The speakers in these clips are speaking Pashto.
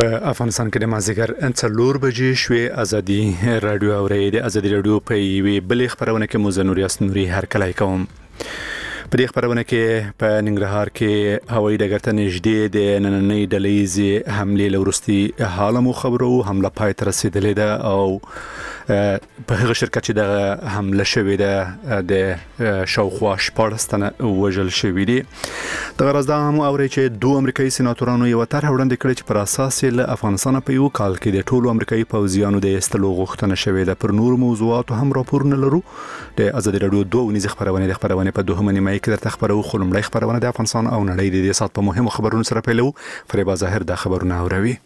په افغانستان کې د مازیګر 4 بجې شوې ازادي رادیو اوري د ازادي رادیو په وی بل خبرونه کې موزه نوریاس نوري هر کله کوم په دې خبرونه کې په ننګرهار کې هوایي ډګر ته نږدې د نننۍ ډلېزي حمله لورستي حاله مو خبرو حمله پای ته رسیدلې ده او په هغه شرکت چې د حمله شوې ده د شاوخوا 14 تنه وژل شوې دي د غرض دا هم اوري چې دوه امریکایي سېناتورانو یو طرح وړاندې کړی چې پر اساس له افغانستان په یو کال کې د ټولو امریکایي پوځیانو د استلو غوښتنه شوې ده پر نور موضوعاتو هم راپورونه لرو د ازادي رادیو 2 ونیز خبرونه په دوه نیمه کې درته خبرو خلمړی خبرونه د افغانستان او نړۍ د دې سات په مهمو خبرونو سره پیلو فریبا ظاهر د خبرونه اوروي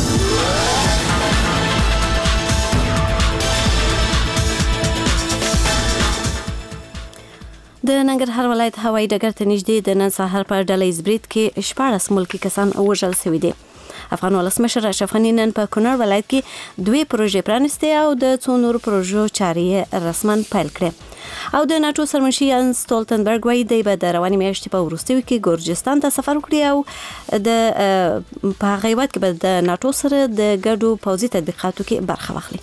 د ننګرهار ولایت هوایي ډګر ته نږدې د نن سهار په ډلېز برید کې 14 ملکی کسان وژل شوي دي. افغان ولسمشر اشرف غني نن په کونړ ولایت کې 2 پروژې پرانستې او د څو نورو پروژو چارې رسماً پیل کړې او د ناتو سرمنشي یانس ستولتنبرګ وايي دی به د رواني میاشتې په وروستیو کې ګورجستان ته سفر وکړي او د په هغه وخت کې به د ناتو سره د ګډو پوځي تطبیقاتو کې برخه واخلي.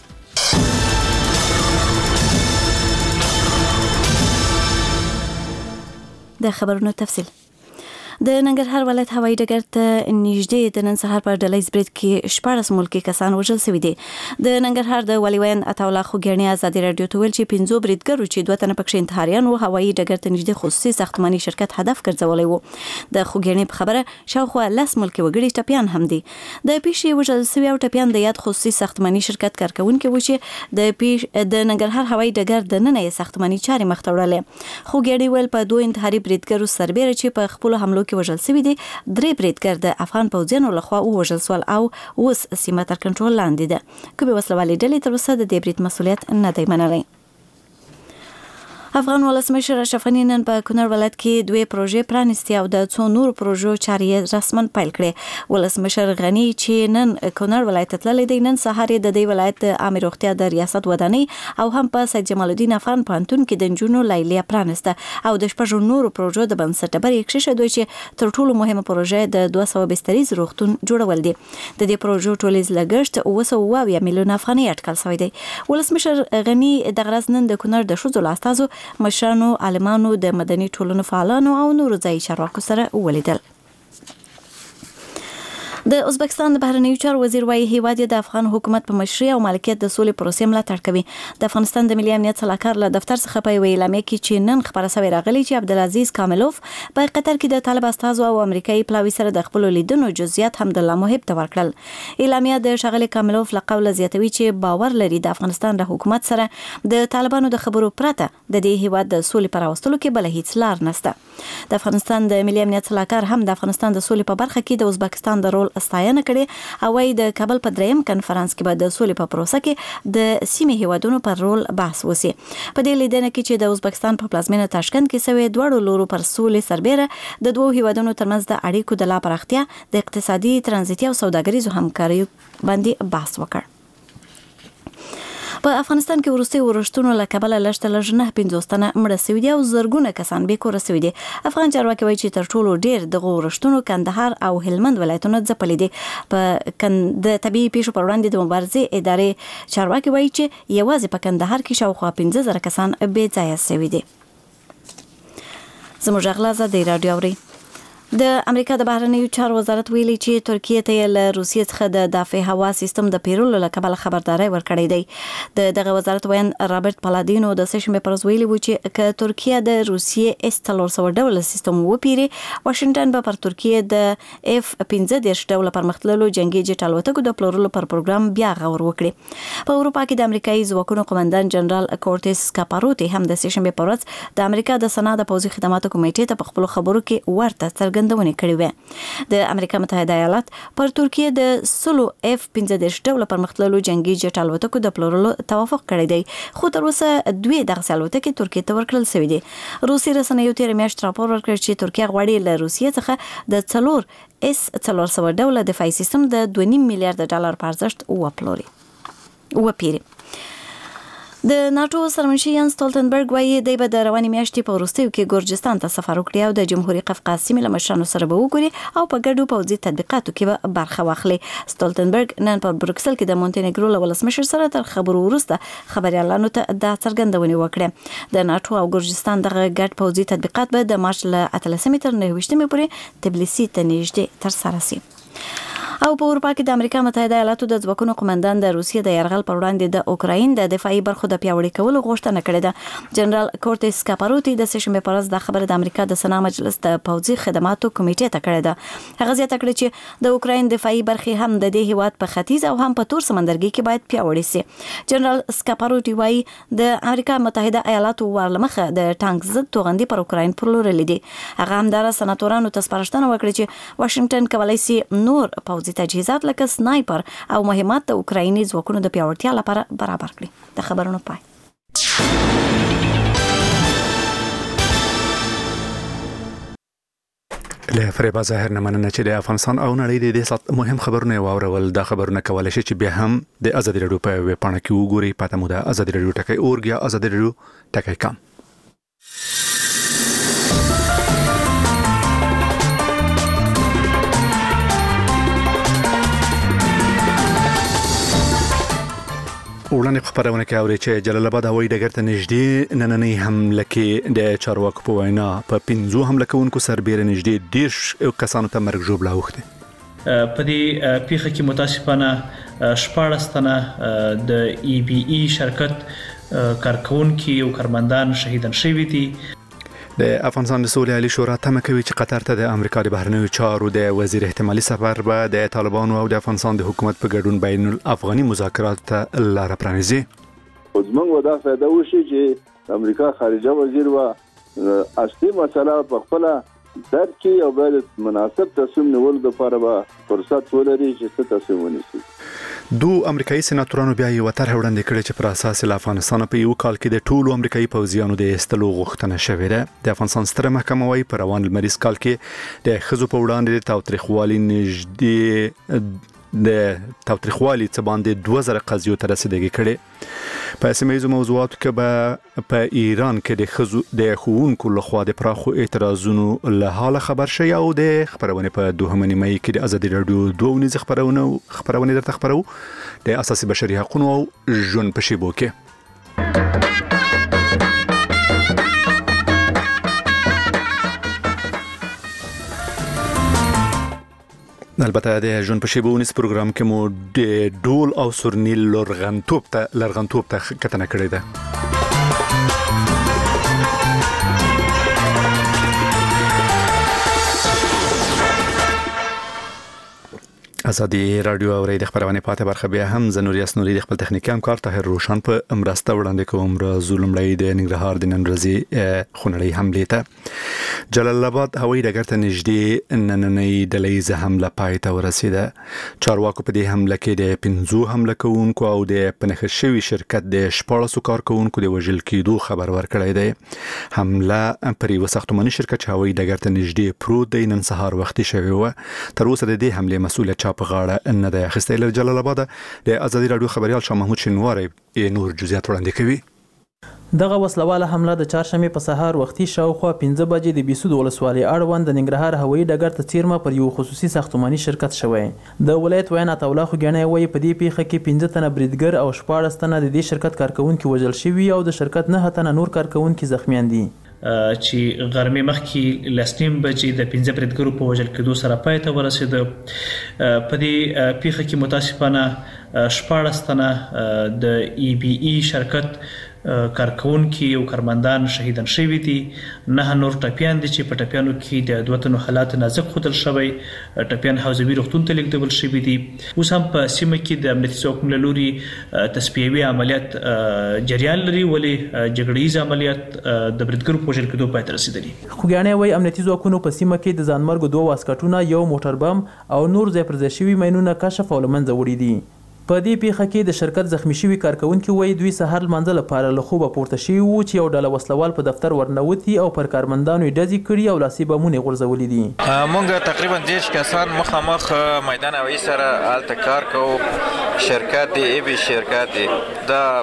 د خبرونو تفصیل د ننګرهار ولایت هوایي ډګر ته نږدې د نن سهار په ډلېز برید کې 14 ملکی کسان وژل شوي دي. د ننګرهار د ولیوین عطاالله خوګیاڼي ازادي رادیو ته ویل چې 15 بریدګرو چې 2 تنه پکښې انتحاریان وو هوایي ډګر ته نږدې خصوصي ساختماني شرکت هدف ګرځولی وو. د خوګیاڼي په خبره شاوخوا 10 ملکی وګړي ټپیان هم دي. د پیښې وژل شوي او ټپیان د یاد خصوصي ساختماني شرکت کارکونکي وو چې د ننګرهار هوایي ډګر د نن یې ساختماني چارې مخ ته وړلې. خوګیاڼي ویل په 2 انتحاري بریدګرو سربېره چې په خپل حملو کې وژل شوي دي 3 بریدګر د افغان پوځیانو لخوا وژل شول او اوس سیمه تر کنټرول لاندې ده. کومې وسلوالې ډلې تر اوسه د دې برید مسؤلیت نه دی منلی. افغان ولسمشر اشرف غني نن په کونړ ولایت کې 2 پروژې پرانستې او د څو نورو پروژو چارې رسماً پیل کړې. ولسمشر غني چې نن کونړ ولایت ته تللی دی نن سهار د دې ولایت عامه روغتیا د ریاست ودانۍ او هم په سید جمال الدین افغان پوهنتون کې د نجونو لیلیه پرانسته او د شپږو نورو پروژو د بنسټبرۍ کښې دوی چې تر ټولو مهمه پروژه د 200 بستریز روغتون جوړول دي. د دې پروژو ټولیز لګښت 220 میلیون افغانۍ اټکل شوی دی. ولسمشر غني د غرض نن د کونړ د ښځو لاستازو مشرانو عالمانو د مدني ټولنو فعالانو او نورو ځایي چارواکو سره ولیدل. د ازبکستان د بهرنیو چارو وزیر وايي هیواد د افغان حکومت په مشرۍ او مالکیت د سولې پروسې ملاتړ کوي. د افغانستان د ملي امنیت صلاحکار له دفتر څخه په یوه اعلامیه کې چې نن خبره شوې راغلي چې عبدالعزیز کاملوف په قطر کې د طالب استازو او امریکایي پلاوي سره د خپل لیدنو جزئیات هم د الله محب ته ورکړل. اعلامیه د ښاغلي کاملوف له قوله زیاتوي چې باور لري د افغانستان د حکومت سره د طالبانو د خبرو پرته د دې هیواد د سولې پر راوستلو کې بل هیڅ لار نشته. د افغانستان د ملي امنیت صلاحکار هم د افغانستان د سولې په برخه کې د ازبکستان د رول ستاینه کړې او وايي د کابل په 3م کنفرانس کې به د سولې په پروسه کې د سیمې هیوادونو پر رول بحث وشي. په دې لیدنه کې چې د ازبکستان په پلازمینه تاشکند کې سوي دوړو لورو پر سولې سربېره د دوه هیوادونو ترمنځ د اړیکو د لا پراختیا د اقتصادي ترانزیتي او سوداګریزو همکارۍ باندې بحث وکړ. په افغانستان کې وروستي ورښتونو له کبله لږ 950 تنه مړه شوي دي او زرګونه کسان بې کوره شوي دي. افغان چارواکي وایي چې تر ټولو ډېر دغه ورښتونو کندهار او هلمند ولایتونه ځپلي دي. په د طبیعي پیښو پر وړاندې د مبارزې ادارې چارواکي وایي چې یوازې په کندهار کې شاوخوا 15,000 کسان بې ځایه شوي دي. زموږ اغلازه د رادیو اوري. د امریکا د بهرنیو چارو وزارت ویلي چې ترکیه ته له روسیې څخه د دافع هوا سیستم د پیرولو له کبله خبرداري ورکړې دی. دغه وزارت وین رابرټ پالادینو د سشنبه پر ورځ ویلي و چې که ترکیه د روسیې S-300 ډول سیستم وپیري واشنگټن به پر ترکیه د F-15 ډول پرمختللو جنگي جټ الوتکو د پلورلو پر پروګرام بیا غور وکړي. په اروپا کې د امریکایي ځواکونو قومندان جنرال کورټیس کاپاروتی هم د سشنبه پر ورځ د امریکا د سنا د پوځي خدماتو کمیټې ته په خپل خبرو کې ورته څرګندونې کړې وې. د امریکا متحده ایالات پر ترکیه د 100 F-15 ډول پرمختللو جنگي جټ الوتکو د پلورلو توافق کړی دی خو تر اوسه 2 دغه الوتکې ترکیه ته ورکړل شوې دي. روسي رسنیو تیر میاشت راپور ورکړ چې ترکیه غواړي له روسیې څخه د 4 S-300 ډول دفاعي سیستم د 2.5 میلیارډ ډالر په ارزښت وپیري. د ناتو سرمنشي یان سټولټنبرګ وایي دی به د رواني میاشتې په وروستیو کې ګورجستان ته سفر وکړي او د جمهوریت قفقاز سیمې له مشرانو سره به وګوري او په ګډو پوځي تطبیقاتو کې به برخه واخلي. سټولټنبرګ نن په بروکسل کې د مونټینګرو له ولسمشر سره تر خبرو وروسته خبريالانو ته د څرګندونې وکړه. د ناتو او ګورجستان دغه ګډ پوځي تطبیقات به د مارچ له 18 تر 29 پورې تبلیسي ته نږدې ترسره شي. او په اروپا کې د امریکا متحده ایالاتو د ځواکونو قومندان د روسیې د یرغل پر وړاندې د اوکراین د دفاعي برخو د پیاوړي کولو غوښتنه کړې ده. جنرال کورټیس کاپاروتی د سشنبه پر ورځ د خبره د امریکا د سنا مجلس د پوځي خدماتو کمیټې ته کړې ده. هغه زیاته کړې چې د اوکراین دفاعي برخې هم د دې هیواد په ختیځ او هم په تور سمندرګي کې باید پیاوړي شي. جنرال کاپاروتی وايي د امریکا متحده ایالاتو ورلمخه د ټانک ضد توغندي پر اوکراین پلورلې دي. هغه هم د سناتورانو ته سپارښتنه وکړه چې واشنگټن کولای شي نور پوځي تجهیزات لکه سنایپر او مهمات د اوکرایني ځواکونو د پیاوړتیا لپاره برابر کړي. د خبرونو پای. له فریبا ظاهر نه مننه چې د افغانستان او نړۍ د سات مهم خبرونه واورول. دا خبرونه کولای شي چې بیا هم د ازادي راډیو په ویب پاڼه کې وګورئ. پته مو ده ازادي راډیو ټکی اورګ یا ازادي راډیو ټکی کام. وړاندې خبرونه کې اوري چې جلال آباد هوایي ډګر ته نږدې نننۍ حمله کې د چارواکو په وینا په 15 حمله کوونکو سربېره نږدې 10 کسانو ته مرګ ژوبله اوښتې. په دې پیښه کې متاسفانه 14 تنه د ای بی ای شرکت کارکونکي او کارمندان شهیدان شوي دي. د افغانستان د سولې عالی شورا تمه کوي چې قطر ته د امریکا د بهرنیو چارو د وزیر احتمالي سفر به د طالبانو او د افغانستان د حکومت په ګډون بین الافغاني مذاکرات ته لار پرانیزي. زموږ ودا فائدہ وشي چې امریکا خارجه وزیر و اصلي مسله په خپل درک کې او بل مناسب تصمیم نیول لپاره به فرصت ولري چې څه تصمیم ونیسي. دو امریکایي سناتورانو بیا یو طرح وړاندې کړې چې پر اساس له افغانستان په یو کال کې د ټولو امریکایي پوځیانو د استلو غوښتنه شوې ده. د افغانستان ستره محکمه وايي پر روان لمریز کال کې د خزو په وړاندې د تاوتریخوالي نږدې د تاوتریخوالي څخه باندې 2000 قضیو ته رسیدګي کړي. په سیمه موضوعاتو کې به په ایران کې د خزو د ښوونکو لخوا د پراخو اعتراضونو له حاله خبر شي او د خبرونه په دوهمه نیمه کې د ازادي راډیو دوه ونیز خبرونه درته خبرو د اساسي بشري حقوقو او ژوند په شیبو کې. البته د ژوند په شیبو ونیز پروګرام کې مو د ډول او سورنیل لرغنتوب ته کتنه کړې ده. ازادي راډیو او د خبرونه پاتې برخه بیا هم زنوري اسنوري د خپل تخنیکی همکار طاهر روشن په امرسته وړاندې کوم را زولمړی د ننګرهار د نن ورځې خونړۍ حمله ته جلال آباد هوایي ډګر ته نږدې نننۍ ډلهیزه حمله پای ته ورسیده. چارواکو په دې حمله کې د 15 حمله کوونکو او د پنځه شوي شرکت د 14 کارکونکو د وژل کېدو خبر ورکړی دی. حمله پر یو ساختماني شرکت هوایي ډګر ته نږدې پروت دی نن سهار وختي شوی و. تر اوسه د دې حمله مسؤلیت په غاړه نه دی اخیستی. له جلال آباد د ازادي راډیو خبريال شاه محمود شینواری نور جزئیات وړاندې کوي. دغه وسلواله حمله د چهارشنبه په سهار وختي شاوخوا 15 بجې د بیسود ولسوالۍ اړوند د ننګرهار هوایي ډګر ته څیرمه پر یو خصوصي ساختماني شرکت شوی. د ولایت ویان عطاالله خوګیانی وایي په دې پیښه کې 15 تنه بریدګر او 14 تنه د دې شرکت کارکونکي وژل شوي او د شرکت 9 تنه نور کارکونکي زخمیان دي. چې غرمې مخکې لسنیم بجې د 15 بریدګرو په وژل کېدو سره پای ته ورسېده. په دې پیښه کې متاسفانه 14 تنه د ای بی ای شرکت کارکونکي او کارمندان شهیدان شوي دي. 9 نور ټپیان دي چې په ټپیانو کې د دوه تنو حالات نازک ښودل شوی. ټپیان حوزوي روغتون ته لیږدول شوي دي. اوس هم په سیمه کې د امنیتي ځواکونو له لوري تصفیوي عملیات جریان لري ولې جګړیز عملیات د بریدګرو په وژل کېدو پای ته رسېدلي. خوګیانی وایي امنیتي ځواکونو په سیمه کې د ځانمرګو 2 واسکټونه یو موټر بم او نور ځای پر ځای شوي ماینونه کشف او له منځه وړي دي. په دې پیښه کې د شرکت زخمی شوي کارکونکي وایي دوی سهار لمانځه لپاره له خوبه پورته شوي وو چې یو ډله وسلوال په دفتر ورنوتي او پر کارمندانو یې ډزې کړي او لاسي بمونه یې غورځولي دي. موږ تقریبا 10 کسان مخامخ میدان هوایي سره هلته کار کوو. شرکت دی ای بی شرکت دی دا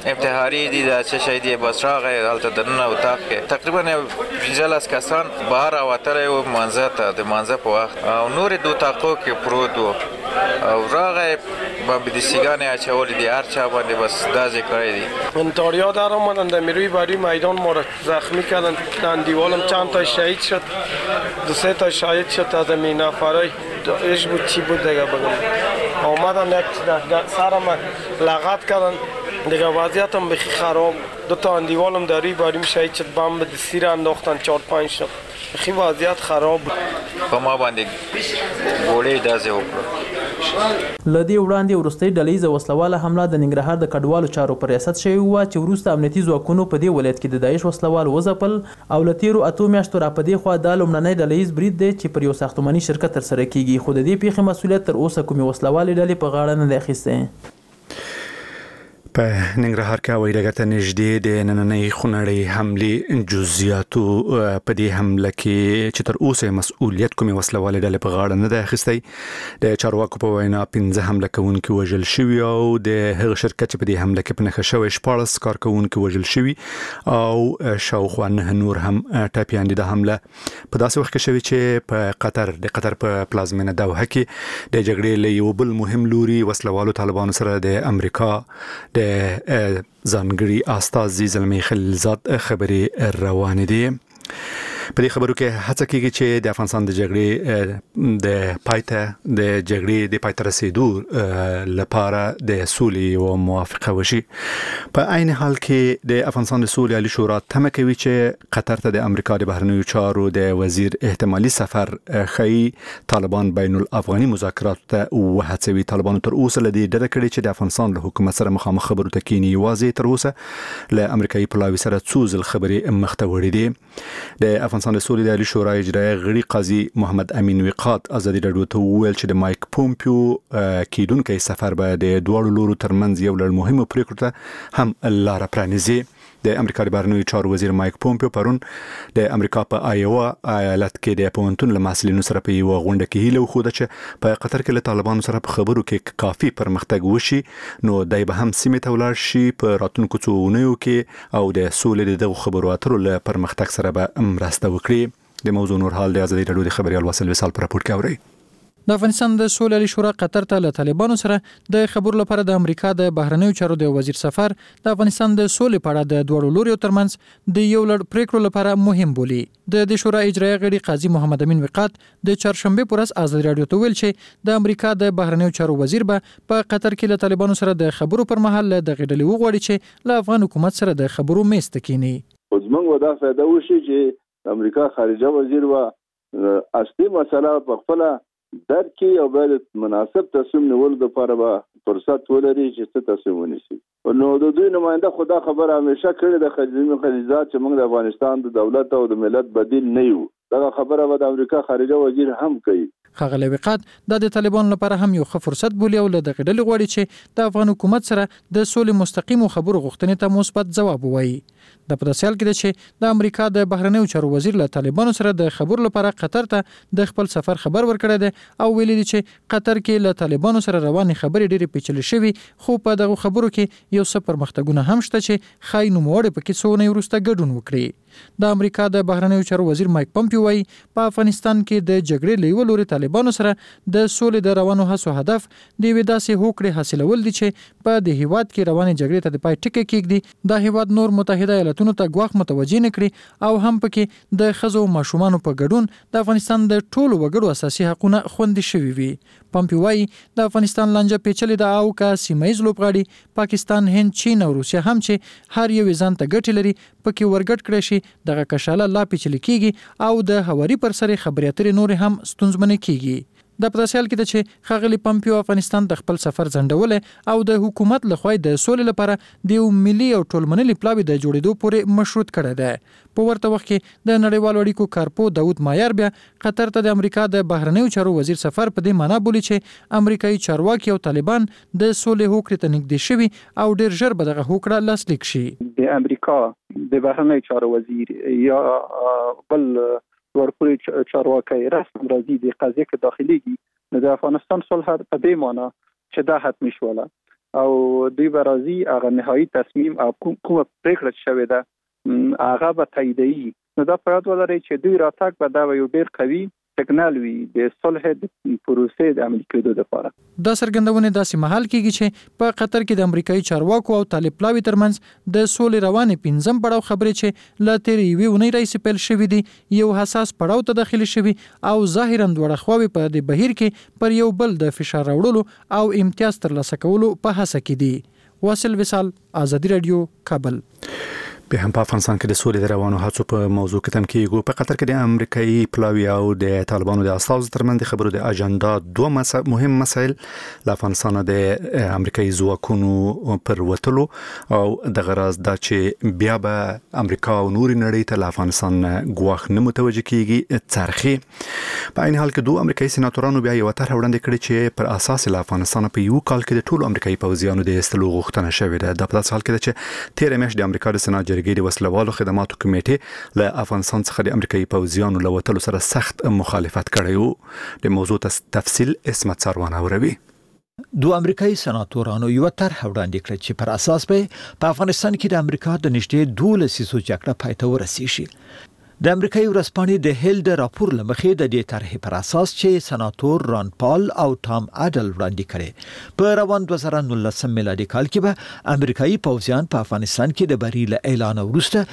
امتحاری دي د څه شي دی بس راغی هلته دننه اتاق کې تقریبا 15 کسان بهر راوتلی وو مانځه ته د مانځه په وخت او نور دو اتاقو کې پروت وو او راغی به د سیگانې اچولې دي هر چا باندې بس دازې کړی دي انطاریا در آمدن در میروی بری میدان ما را زخمی کردن در دیوالم چند تا شهید شد 2-3 تا شهید شد از این نفرای ایش بود چی بود دیگه بگم آمدن یک سرم لغت کردن دیگه وضعیتم بخی خراب 2 تا دیوالم در روی بریم شهید شد بم به سیر انداختن 4-5 شد بخی وضعیت خراب بود په ما باندې ګوړې دازې وکړو لدی وړاندې ورستۍ ډلېزه وسلواله حمله د ننګرهار د کډوالو چارو پر ریاست شوی و چې وروسته امنیتي ځواکونو په دې ولایت کې د داعش وسلوال وځپل او له تیرو 8 میاشتو را په دې خوا دا لومړنی ډلېز برید دی چې پر یو ساختماني شرکت ترسره کیږي خو د دې پیښې مسؤلیت تر اوسه کومې وسلوالې ډلې په غاړه نه دی اخیستی په ننګرهار کې هوایي ډګر ته نږدې د نننۍ خونړۍ حملې جزئیاتو په دې حمله کې چې تر اوسه مسؤلیت کومې وسلوالې ډلې په غاړه نه ده اخیستی د چارواکو په وینا 15 حمله کوونکي وژل شوي او د هغه شرکت چې په دې حمله کې په نښه شوی 14 کارکوونکي وژل شوي او شاوخوا 9 نور هم ټپیان دي. د حمله په داسې وخت کې شوی چې په قطر په پلازمینه دوحه کې د جګړې له یو بل مهم لوري وسلوالو طالبانو سره د امریکا د ځانګړي استازي زلمي خلیلزاد خبري روان دي. په دې خبرو کې هڅه کیږي چې د افغانستان د جګړې د جګړې د پایته رسیدو لپاره د سولې او موافقه وشي. په عین حال کې د افغانستان د سولې عالی شورا تمه کوي چې قطر ته د امریکا د بهرنیو چارو د وزیر احتمالي سفر خي طالبان بین الافغاني مذاکرات ته وهڅوي. طالبان تر اوسه لدی ډډه کړې چې د افغانستان له حکومت سره مخامخ خبرو ته کینی واځي تر اوسه له امریکایي پلاوي سره څوزل خبرې مخته وړي دي. د افغانستان د سولې د عالی شورا اجرایي غړي قاضي محمد امین وقات ازادي راډیو ته وویل چې د مایک پومپیو کیدونکو سفر به د دوه لورو ترمنځ یو لړ مهمه پریکړه ته هم لار پرانیزي. د امریکا د بهرنیو چارو وزیر مایک پومپیو پرون د امریکا په آیوا ایالت کې د پونتون له مسلینو سره په یو غونډه کې هیله وخوده چې په قطر کې له طالبانو سره په خبرو کې کافي پرمختګ وشي نو دای به هم سیمه ته ولاړ شي په راتلونکو څو اونیو کې او د سولې د خبرو اترو له پرمختګ سره به مرسته وکړي. د موضوع نور حال د ازادي راډیو د خبريال وصل وسال پر راپور کوي. د افغانستان د سولې عالی شورا قطر ته له طالبانو سره د خبرو لپاره د امریکا د بهرنیو چارو د وزیر سفر د افغانستان د سولې په اړه د دوه لوري ترمنځ د یو لړ پریکړو لپاره مهم بولي. د شورا اجرایي غړي قاضي محمد امین وقات د چهارشنبه پر ورځ ازادي راډیو ته ویل چې د امریکا د بهرنیو چارو وزیر به په قطر کې له طالبانو سره د خبرو پر مهال د غډلې وغوړي چې له افغان حکومت سره د خبرو میز تکینی. زمونږ ودا فائدہ وشي چې امریکا خارجه وزیر و اصلي مسله په خپل درکې او باید مناسب تصمیم نیول د لپاره به فرصت ولري چې څه تصمیم ونیسي. نو د دوی نماینده خدا خبر همیشه کړی د خلیلزاد چې موږ د افغانستان د دولت او د ملت بدیل نه یو. دا خبره به د امریکا خارجه وزیر هم کوي. ښاغلی وقات د طالبانو لپاره هم یو ښه فرصت بولي او له دغه ډلې غواړي چې د افغان حکومت سره د سولې مستقیمو خبرو غوښتنې ته مثبت ځواب ووایي. د پداسیال کې چې د امریکا د بهرنیو چارو وزیر له طالبانو سره د خبرو لپاره قطر ته د خپل سفر خبر ورکړی دی او ویلي دي چې قطر کې له طالبانو سره روانې خبرې ډېرې پیچلې شوي خو په دغه خبرو کې یو څه پرمختګونه هم شته چې ښایي نوموړی پکې څو اونۍ وروسته ګډون وکړي. د امریکا د بهرنیو چارو وزیر مایک پومپیو وايي په افغانستان کې د جګړې له یو لوري طالبانو سره د سولې د روانو هڅو هدف د یوې داسې هوکړې حاصلول دي چې په د هیواد کې روانې جګړې ته د پای ټکی کېږدي. دا هیواد نور متحده ایالاتونو ته ګواښ متوجه نه کړي او هم پکې د ښځو او ماشومانو په ګډون د افغانستان د ټولو وګړو اساسي حقوقونه خوندي شوي وي. پومپیو وايي د افغانستان لانجه پیچلې ده او که سیمه ییز لوبغاړي پاکستان، هند، چین او روسیه هم چې هر یو ځان ته ګټې لري پکې ورګډ کړی شي دغه کشاله لا پیچلې کیږي او د هواري پر سر خبرې اترې نور هم ستونزمنې کیږي. د پداسیال کې چې ښاغلی پومپیو افغانستان د خپل سفر ځنډول او د حکومت لخوا د سولې لپاره د یو ملي او ټولمنلي پلاوي د جوړېدو پورې مشروط کړی دی. په ورته وخت کې د نړیوالو اړیکو کارپو داود مایر بیا قطر ته د امریکا د بهرنیو چارو وزیر سفر په دې معنی بولي چې امریکایي چارواکي او طالبان د سولې هوکړې ته نږدې شوي او ډېر ژر به دغه هوکړه لاسلیک شي. د امریکا د بهرنیو چارو وزیر یا بل ورپورې چارواکي رسم راځي د قضیه کې داخليږي نو د افغانستان صلح په دې معنی چې دا حتمی شوله او دوی به راځي هغه نهایي تصمیم او کومه پریکړه شوې ده هغه به تاییدوي. نو دا په یاد ولرئ چې دوی راتګ به دا یو ډېر قوي سیګنال وي د صلح د پروسې د عملي کېدو لپاره. دا څرګندونه داسې مهال کېږي چې په قطر کې د امریکایي چارواکو او طالب پلاوي ترمنځ د سولې روانې 5م پړاو خبرې چې لا تیر یوې اونۍ راهیسې پیل شوې دي یو حساس پړاو ته داخلي شوي او ظاهرا دواړه خواوې په دې بهیر کې پر یو بل د فشار راوړلو او امتیاز ترلاسه کولو په هڅه کې دي. واصل وصال، آزادي رادیو، کابل. به هم په افغانستان کې د سولې د روانو هڅو په موضوع کې تم کېږو. په قطر کې د امریکایي پلاوي او د طالبانو د اساسو ترمنځ خبرو د اجنډا دوه مهم مسایل له افغانستان د امریکایي ځواکونو پر وتلو او د غرض دا چې بیا به امریکا او نوري نړۍ ته له افغانستان ګواښ نه متوجه کیږي څرخي. په عین حال کې دوه امریکایي سېناتورانو بیا یو طرح وړاندې کړې چې پر اساس له افغانستان په یو کال کې د ټولو امریکایي پوځیانو د استلو غوښتنه شوې ده. د په داسې حال کې چې 13 میاشتې د امریکا د سېنات د وسلوالو خدماتو کمیټې له افغانستان څخه د امریکایي پوځیانو له وتلو سره سخت مخالفت کړی وو. د موضوع تفصیل اسمت سروان اوروي. دوه امریکایي سناتورانو یو طرح وړاندې کړ چې پر اساس په افغانستان کې د امریکا د نږدې 12 لسیزو جګړه پای ته ورسیږي. د امریکایي ورځپاڼې د هیل د راپور لمخې د دې طرحې پر اساس چې سناتور ران پال او ټام اډل وړاندې کړي په روان 2019 میلادي کال کې به امریکایي پوځیان په افغانستان کې د بری له اعلان وروسته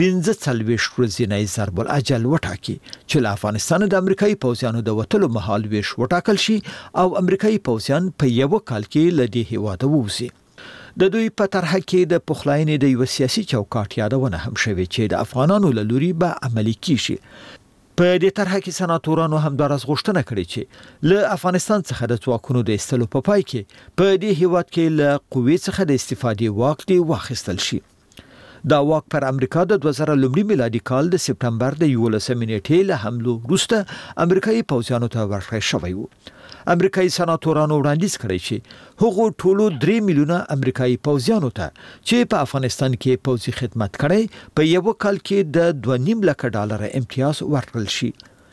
15 ورځې ضرب الاجل وټاکي چې له افغانستان د امریکایي پوځیانو د وټلو مهال ویش وټاکل شي او امریکایي پوځیان په یو کال کې له دې هیواده ووځي. د دوی په طرح کې د پخلاینې د یو سیاسي چوکاټ یادونه هم شوې چې د افغانانو له لوري به عملي کیږي. په دې طرح کې سناتورانو هم د غوښتنه کړې چې له افغانستان څخه د ځواکونو د ایستلو په پای کې په دې هیواد کې له قوې څخه د استفادې واک دی واخیستل شي. دا واک پر امریکا د 2000 میلادي کال د سپتمبر د 11 نیټې له حملو وروسته امریکایي پوځیانو ته ورکړل شوی و. امریکایي سناتورانو وړاندیز کړی چې هغه ټولو 3 میلیونه امریکایي پوځیانو ته چې په افغانستان کې پوځي خدمت کړي په یو کال کې د 2.5 لک ډالر امتیاز ورکړل شي.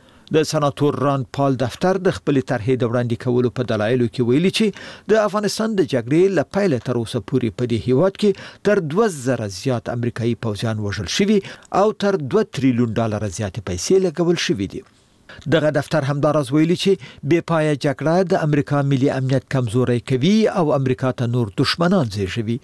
د سناتور ران پال دفتر د خپل طرحې د وړاندې کولو په دلایلو کې ویلي چې د افغانستان د جګړې له پیل تر اوسه پورې په دې هیواد کې تر 2000 زیات امریکایي پوځیان وژل شوي او تر 2 تریلیون ډالر زیات پیسې لګول شوي دي. دغه دفتر همدارز ویلي چې بې پایه جګړه د امریکا ملي امنیت کمزوري کوي او امریکا ته نور دشمنان زیږوي.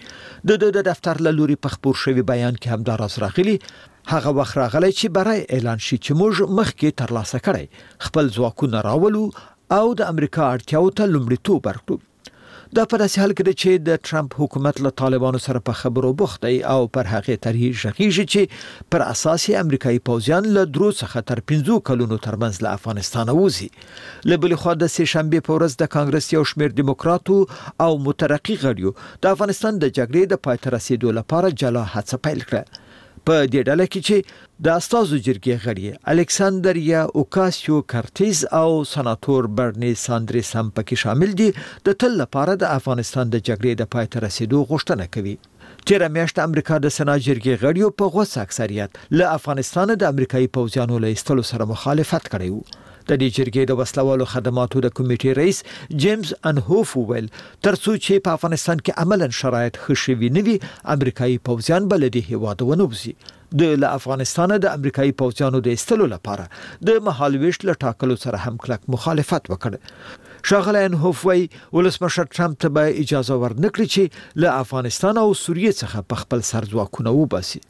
د دفتر له لوري په خبر شوی بیان کې همدارز راغلي هغه وخت راغلی چې برای اعلان شي چې موږ مخکې ترلاسه کړی خپل ځواکونه راولو او د امریکا اړتیاو ته لومړیتوب ورکړو. دا په داسې حال کې چې د ټرمپ حکومت له طالبانو سره په خبرو بوخت دی او پر هغه طرحې ژغېږي چې پر اساس امریکایي پوځیان له 3 څخه تر 5 کلونو ترمنځ له افغانستان وځي. له بل خوا د سه شنبه په ورځ د کانګرس یو شمېر دیموکراتو او مترقي غړیو د افغانستان د جګړې د پای ته رسیدو لپاره جلا هڅه پیل کړه. په دې ډله کې چې د استازو جرګې غړي الکساندر یا اوکاسیو کارتیز او سناتور برنی ساندریس هم پکې شامل دي د تل لپاره د افغانستان د جګړې د پای ته رسیدو غوښتنه کوي. تیر میاشت امریکا د سنا جرګې غړیو په غوڅ اکثریت له افغانستان د امریکایي پوځیانو له ایستلو سره مخالفت کړی وو. د دې جرګې د وسلوالو خدماتو د کمیټې رئیس جیمز انهوف ویل ترڅو چې په افغانستان کې عملاً شرایط ښه شوي نه وي امریکایي پوځیان به له دې هیواده ونه وځي. د افغانستان د امریکایي پوځیانو د ایستلو لپاره د مهالويش له ټاکلو سره هم کلک مخالفت وکړ. ښاغلی انهوف وی ولسمشر ټرمپ ته به اجازه ورنکړي چې له افغانستان او سوریې څخه په خپل سر ځواکونه وباسي.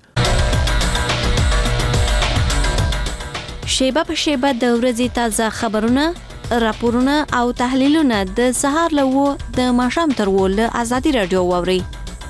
شیبه په شیبه د ورځې تازه خبرونه، راپورونه او تحلیلونه د سهار له د ماښام تر له آزادي رادیو واوري.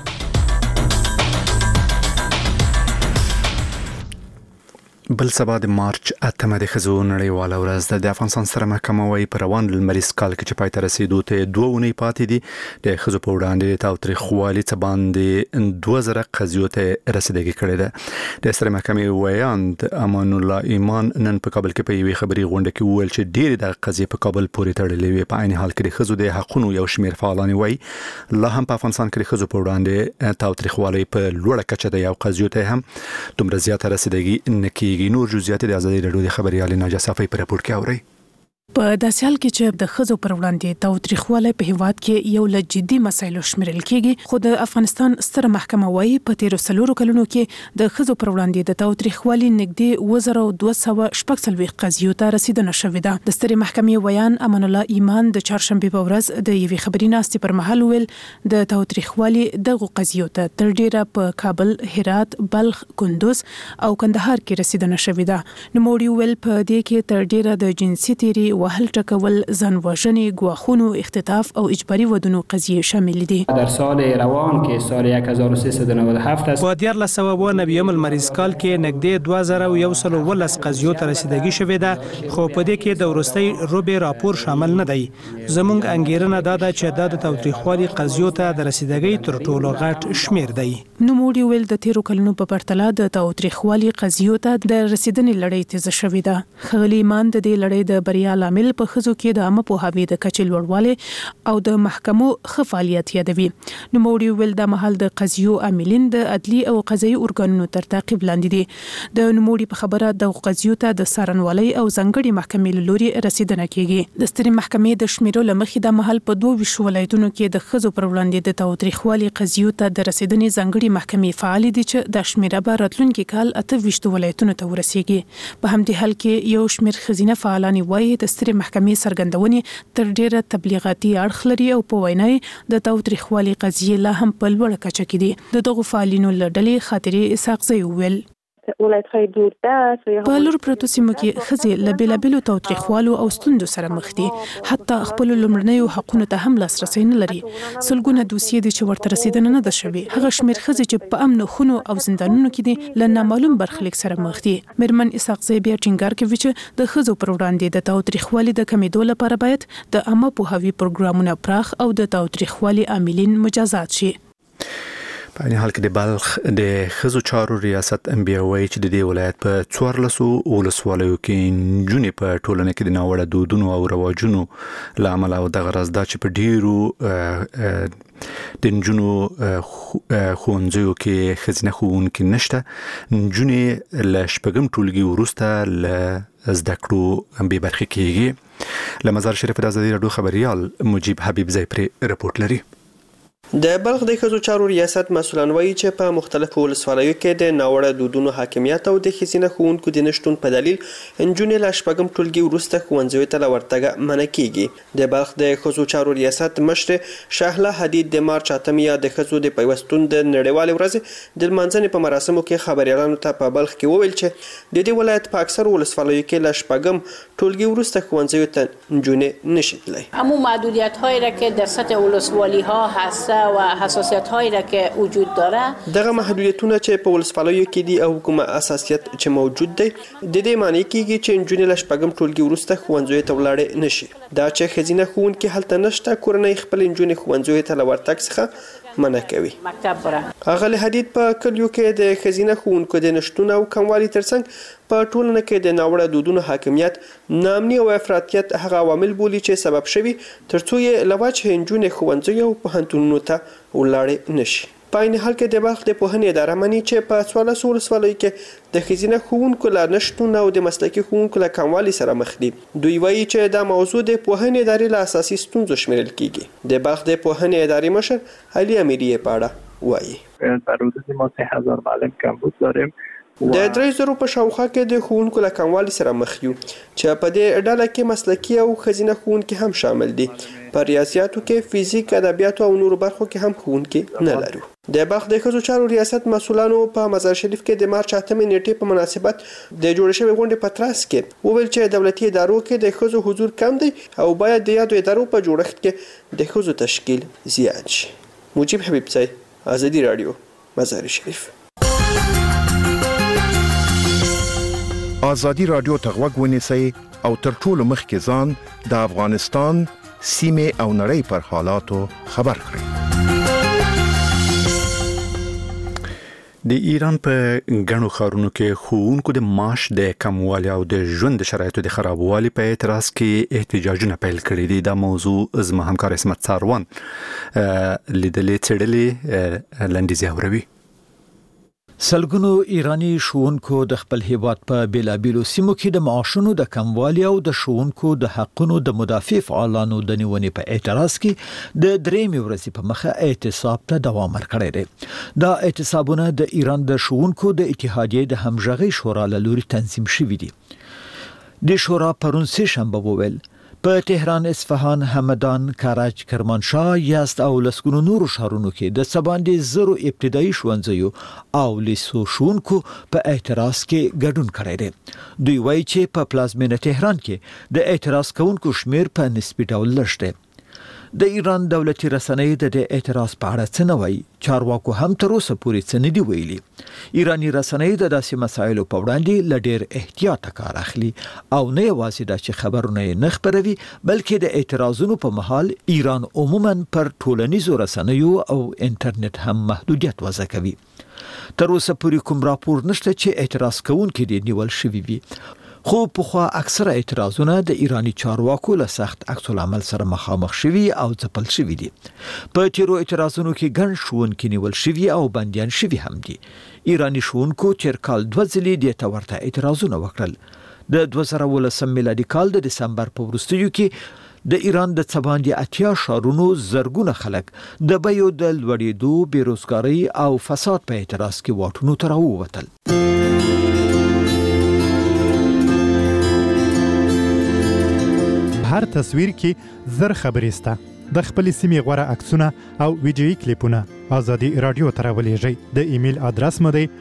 بل سبا د مارچ 8 د ښځو نړیواله ورځ ده. د افغانستان ستره محکمه وايي په روان لمریز کال کې چې پای ته رسیدو ته 2 اونۍ پاتې دي د ښځو په وړاندې د تاوتریخوالي څخه باندې 2000 قضیو ته رسیدګي کړې ده. د ستره محکمې ویاند امان الله ایمان نن په کابل کې په یوې خبري غونډه کې وویل چې ډېری د قضیې په کابل پورې تړلې وي. په عین حال کې د ښځو د حقوقو یو شمېر فعالان وایي لا هم په افغانستان کې د ښځو په وړاندې تاوتریخوالي په لوړه کچه ده او قضیو ته هم دومره زیاته رسیدګي نه کیږي. نور جزئیات د آزادي رادیو د خبريال ناجا صافي پر راپور کې اوري. په داسې حال کې چې د ښځو پر وړاندې تاوتریخوالی په هیواد کې یو له جدي مسایلو شمیرل کېږي، خو د افغانستان ستره محکمه وايي په تیرو 4 کلونو کې د ښځو پر وړاندې د تاوتریخوالي نږدې 2246 قضیو ته رسیدنه شوې ده. د سترې محکمې ویان امان الله ایمان د چهارشنبې په ورځ د یوې خبري ناستې پر مهال ویل د تاوتریخوالي دغه قضیو ته تر ډیره په کابل، هرات، بلخ، کندوز او کندهار کې رسیدنه شوې ده. نوموړي ویل په دې کې تر ډیره د جنسي تیری وهل ټکول، ځان وژنې، ګواښونو، اختطاف او اجباري ودونو قضیې شامل دي. در سال روان که سال 1397 است، په 1399 المریض کال کې نږدې 2112 قضیو ته رسیدګي شوې ده، خو په دې کې د وروستي روبې راپور شامل نه دی. زموږ انګیرنه دا ده چې د تاوتریخوالي قضیو ته د رسیدګي تر ټولو غټ شمیر دی. نوموړي ویل د تیرو کلونو په پرتله د تاوتریخوالي قضیو ته د رسیدنې لړۍ تیزه شوې ده. ښاغلي ایمان د دې لړۍ د بریا لامل په ښځو کې د عامه پوهاوي د کچې لوړوالی او د محکمو ښه فعالیت یادوي. نوموړي ویل دا مهال د قضیو عاملین د عدلي او قضایي ارګانونو تر تعقیب لاندې دي. د نوموړي په خبره د قضیو ته د څارنوالۍ او ځانګړي محکمې له لوري رسیدنه کیږي. د سترې محکمې د شمیرو له مخې د مهال په 22 ولایتونو کې د ښځو پر وړاندې د تاوتریخوالي قضیو ته د رسیدنې ځانګړي محکمې فعال دي چې د شمیره به راتلونکي کال 28 ولایتونو ته ورسیږي. په همدې حال کې یو شمیر ښځینه فعالان وايي د سترې محکمې څرګندونې تر ډیره تبلیغاتي اړخ لري او په وینا د تاوتریخوالي قضیې لا هم په لوړه کچه کې دي. د دغو فعالینو له ډلې خاطرې اسحاقزی وویل ولایت‌های دوردست په لور پروتو سیمو کې ښځې له بېلابېلو تاوتریخوالو او ستونزو سره مخ دي. حتی خپل لومړنیو حقونو ته هم لاسرسی نه لري. سلګونه دوسیې دي چې ورته رسیدنه نه ده شوې. هغه شمېر ښځې چې په امن خونو او زندانونو کې دي له نامعلوم برخلیک سره مخ دي. میرمن اسحاقزی بیا ټینګار کوي چې د ښځو پر وړاندې د تاوتریخوالي د کمیدو لپاره باید د عامه پوهاوي پروګرامونه پراخ او د تاوتریخوالي عاملین مجازات شي. په این حال کې د بلخ د ښځو چارو ریاست بیا وایي چې د دې ولایت په 14 ولسوالیو کې نجونې په ټولنه کې د ناوړه دودونو او رواجونو له امله او دغه راز دا چې په ډیرو د نجونو ښوونځیو کې ښځینه ښوونکي نشته. نجونې له شپږم ټولګي وروسته له زده کړو بې برخې کېږي. له مزار شریف د ازادي راډیو خبریال مجیب حبیب ځای پرې رپورټ لري. د بلخ د ښځو چارو ریاست مسؤلان وایي چې په مختلفو ولسوالیو کې د ناوړه دودونو حاکمیت او د ښځینه ښوونکو د نشتون په دلیل نجونې له شپږم ټولګي وروسته ښوونځیو ته له ورتګه منع کیږي. د بلخ د ښځو چارو ریاست مشر شهله حدید د مارچ 8 د ښځو د پیوستون د نړیوالې ورځې د لمانځنې په مراسمو کې خبریالانو ته په بلخ کې وویل چې د دې ولایت په اکثر ولسوالیو کې له شپږم ټولګي وروسته ښوونځیو ته نجونې نشي تللی. همون محدودیت‌هایی را که در سطح ولسوالی‌ها هست و حساسیت هایی را که وجود داره، دغه محدودیتونه چې په ولسوالیو کې دي او کوم اساسیت چې موجود دی د دې معنی کېږي چې نجونې له شپږم ټولګي وروسته ښوونځیو ته ولاړې نشي. دا چې ښځینه ښوونکي هلته نشته، کورنۍ خپل نجونې ښوونځیو ته له ورتګ څخه منع کوي. اغلی حدید په کلیو کې د ښځینه ښوونکو د نشتون او کموالي ترڅنګ په ټولنه کې د ناوړه دودونو حاکمیت، ناامني او افراطیت هغه عوامل بولي چې سبب شوي ترڅو یې له وجهه نجونې ښوونځیو او پوهنتونونو ته ولاړې نشي. په عین حال کې د بلخ د پوهنې اداره مني چې په 14 ولسوالیو کې د ښځینه ښوونکو له نشتون او د مسلکي ښوونکو له کموالي سره مخ دي. دوی وایي چې دا موضوع د پوهنې ادارې له اساسي ستونزو شمیرل کیږي. د بلخ د پوهنې ادارې مشر علي امیری په اړه وایي در حدود ما 3000 معلم کمبود داریم. د 3000 په شاوخوا کې د ښوونکو له کموالي سره مخ یو چې په دې ډله کې مسلکي او ښځینه ښوونکي هم شامل دي. په ریاضیاتو کې، فزیک، ادبیاتو او نورو برخو کې هم ښوونکي نه لرو. د بلخ د ښځو چارو ریاست مسؤلانو په مزار شریف کې د مارچ 8 نیټې په مناسبت د جوړ شوې غونډې په ترڅ کې وویل چې دولتي ادارو کې د ښځو حضور کم دی او باید د یادو ادارو په جوړښت کې د ښځو تشکیل زیات شي. مجیب حبیب ځای، ازادي راډیو، مزار شریف. ازادي راډیو ته غوږ ونیسئ او تر ټولو مخکې ځان د افغانستان سیمې او نړۍ پر حالاتو خبر کړئ. د ایران په ګڼو ښارونو کې ښوونکو د معاش د کموالي او د ژوند د شرایطو د خرابوالي په اعتراض کې احتجاجونه پیل کړي دي. دا موضوع زما همکار اسمت ساروان لیدلې څېړلې لنډیزې اوروي. سلګونو ایرانی ښوونکو د خپل هیواد په بیلابیلو سیمو کې د معاشونو د کموالي او د ښوونکو د حقونو د مدافع فعالانو د نیونې په اعتراض کې د درېمې ورځې په مخه اعتصاب ته دوام ورکړی دی. دا اعتصابونه د ایران د ښوونکو د اتحادیې د همغږۍ شورا له لوري تنظیم شوي دي. د شورا پرون سه شنبه وویل په تهران، اصفهان، همدان، کرج، کرمانشاه، یزد او لسګونو نورو ښارونو کې د سباندې زرو ابتدایي ښوونځیو او لیسو ښوونکو په اعتراض کې ګډون کړی دی. دوی وایي چې په پلازمینه تهران کې د اعتراض کوونکو شمیر په نسبي ډول لږ دی. د ایران دولتي رسنۍ د اعتراض په اړه څه نه وایي. چارواکو هم تر اوسه پورې څه نه دي ویلي. ایرانی رسنۍ د داسې مسایلو په وړاندې له ډېر احتیاطه کار اخلي او نه یوازې دا چې خبرونه یې نه خپروي، بلکې د اعتراضونو په مهال ایران عموما پر ټولنیزو رسنیو او انټرنیټ هم محدودیت وضع کوي. تر اوسه پورې کوم راپور نشته چې اعتراض کوونکي دې نیول شوي وي، خو پخوا اکثره اعتراضونه د ایرانی چارواکو له سخت عکس العمل سره مخامخ شوي او ځپل شوي دي. په تیرو اعتراضونو کې ګڼ ښوونکي نیول شوي او بندیان شوي هم دي. ایرانی ښوونکو تیر کال 2 ځلې دې ته ورته اعتراضونه وکړل. د 2019 میلادي کال د دسمبر په وروستیو کې د ایران د څباندې 80 ښارونو زرګونه خلک د بیو د لوړېدو، بیروزګارۍ او فساد په اعتراض کې واټونو ته راووتل. هر تصویر کې زر خبرې سته. د خپل سیمې غوره عکسونه او ویډیويي کلیپونه ازادي رادیو ته راولېږئ. د ایمیل ادرس مو دی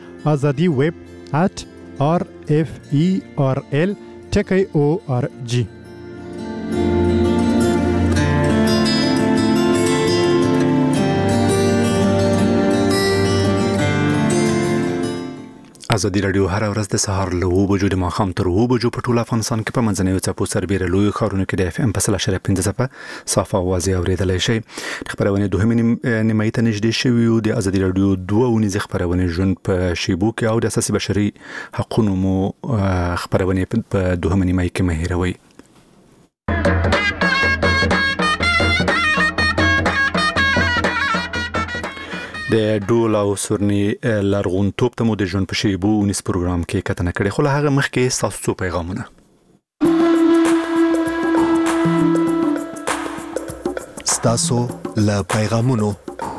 azadi@referl.org. ازادي رادیو هر ورځ د سهار له 9 بجو د ماښام تر 9 بجو په ټول افغانستان کې په منځنیو څپو سربېره لوی ښارونو کې د اف ام په 0.5 صافه आवाज اوریدلای شي. خبرونه دوهمه نیمه ته نږدې شوی او د ازادي رادیو 2 ونیزه خبرونه ژوند په شیبو کې او د اساسي بشري حقوقو مو خبرونه په دوهمه نیمه کې مهیروي. د ډول او سورني لرغون توپ ته مو د ژوند په شیبو ونیس پروګرام کې کتنه کړې، خو له هغه مخکې تاسو پیغامونه ستاسو له پیغامونو.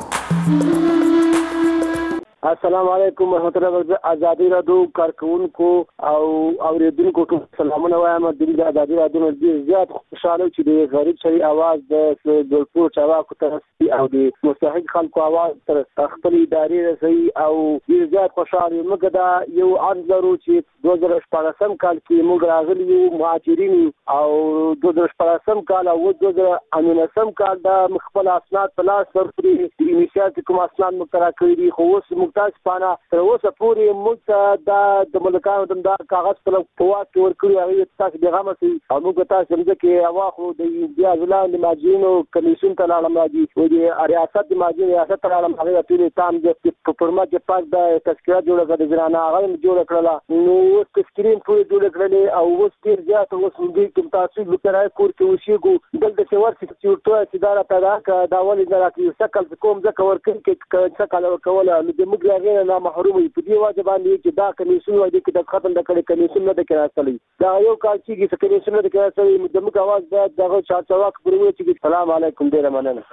السلام علیکم ورحمۃ اللہ وبرکاتہ. ازادي رادیو کارکونکو او اوریدونکو ټول سلامونه وایم. د ازادي رادیو ډیر زیات خوشاله چې د غریب شری आवाज د دولپور چاواکو تر او د مستحق خلکو आवाज تر خپل ادارې رسي او ډیر زیات خوشاله موږ دا یو عرض لرو چې 2014 کال کې موږ راغلي یو مهاجرین او 2014 کال او 2019 کال دا خپل اسناد په لاس ورکړي. د انیشیاتیو کوم اسناد مقرر کړی دي، خو اوس پانا تر اوسه پورې موږ د ملکانو د کاغذ په قوت ورکړي هغه تاسو پیغام سي او موږ تاسو څنګه کې اواخو د انډیا ځلان د ماجینو کمیشن ته لاړم راځي او د ریاست د ماجین ریاست ته لاړم هغه ټول تام د پرمات د پاک د تذکره جوړ کړل ځرانه هغه جوړ کړل نو تذکرین ټول جوړ کړل او اوس ډیر زیات اوس موږ کوم تاسو لکرای کور کې وشيګو دلته چې ورسې چې ورته چې دا پیدا دا ولې دا کې سکل کوم ځکه ورکړي کې سکل ورکول د موږ هغه نه محروم وي. په دې واجب باندې چې دا کمیشن وایي چې د ختم د کړي کمیشن نه د کراستلې دا یو کال چې کمیشن نه د کراستلې د موږ आवाज باید دغه چارچواک پروي چې السلام علیکم ډیر مننه.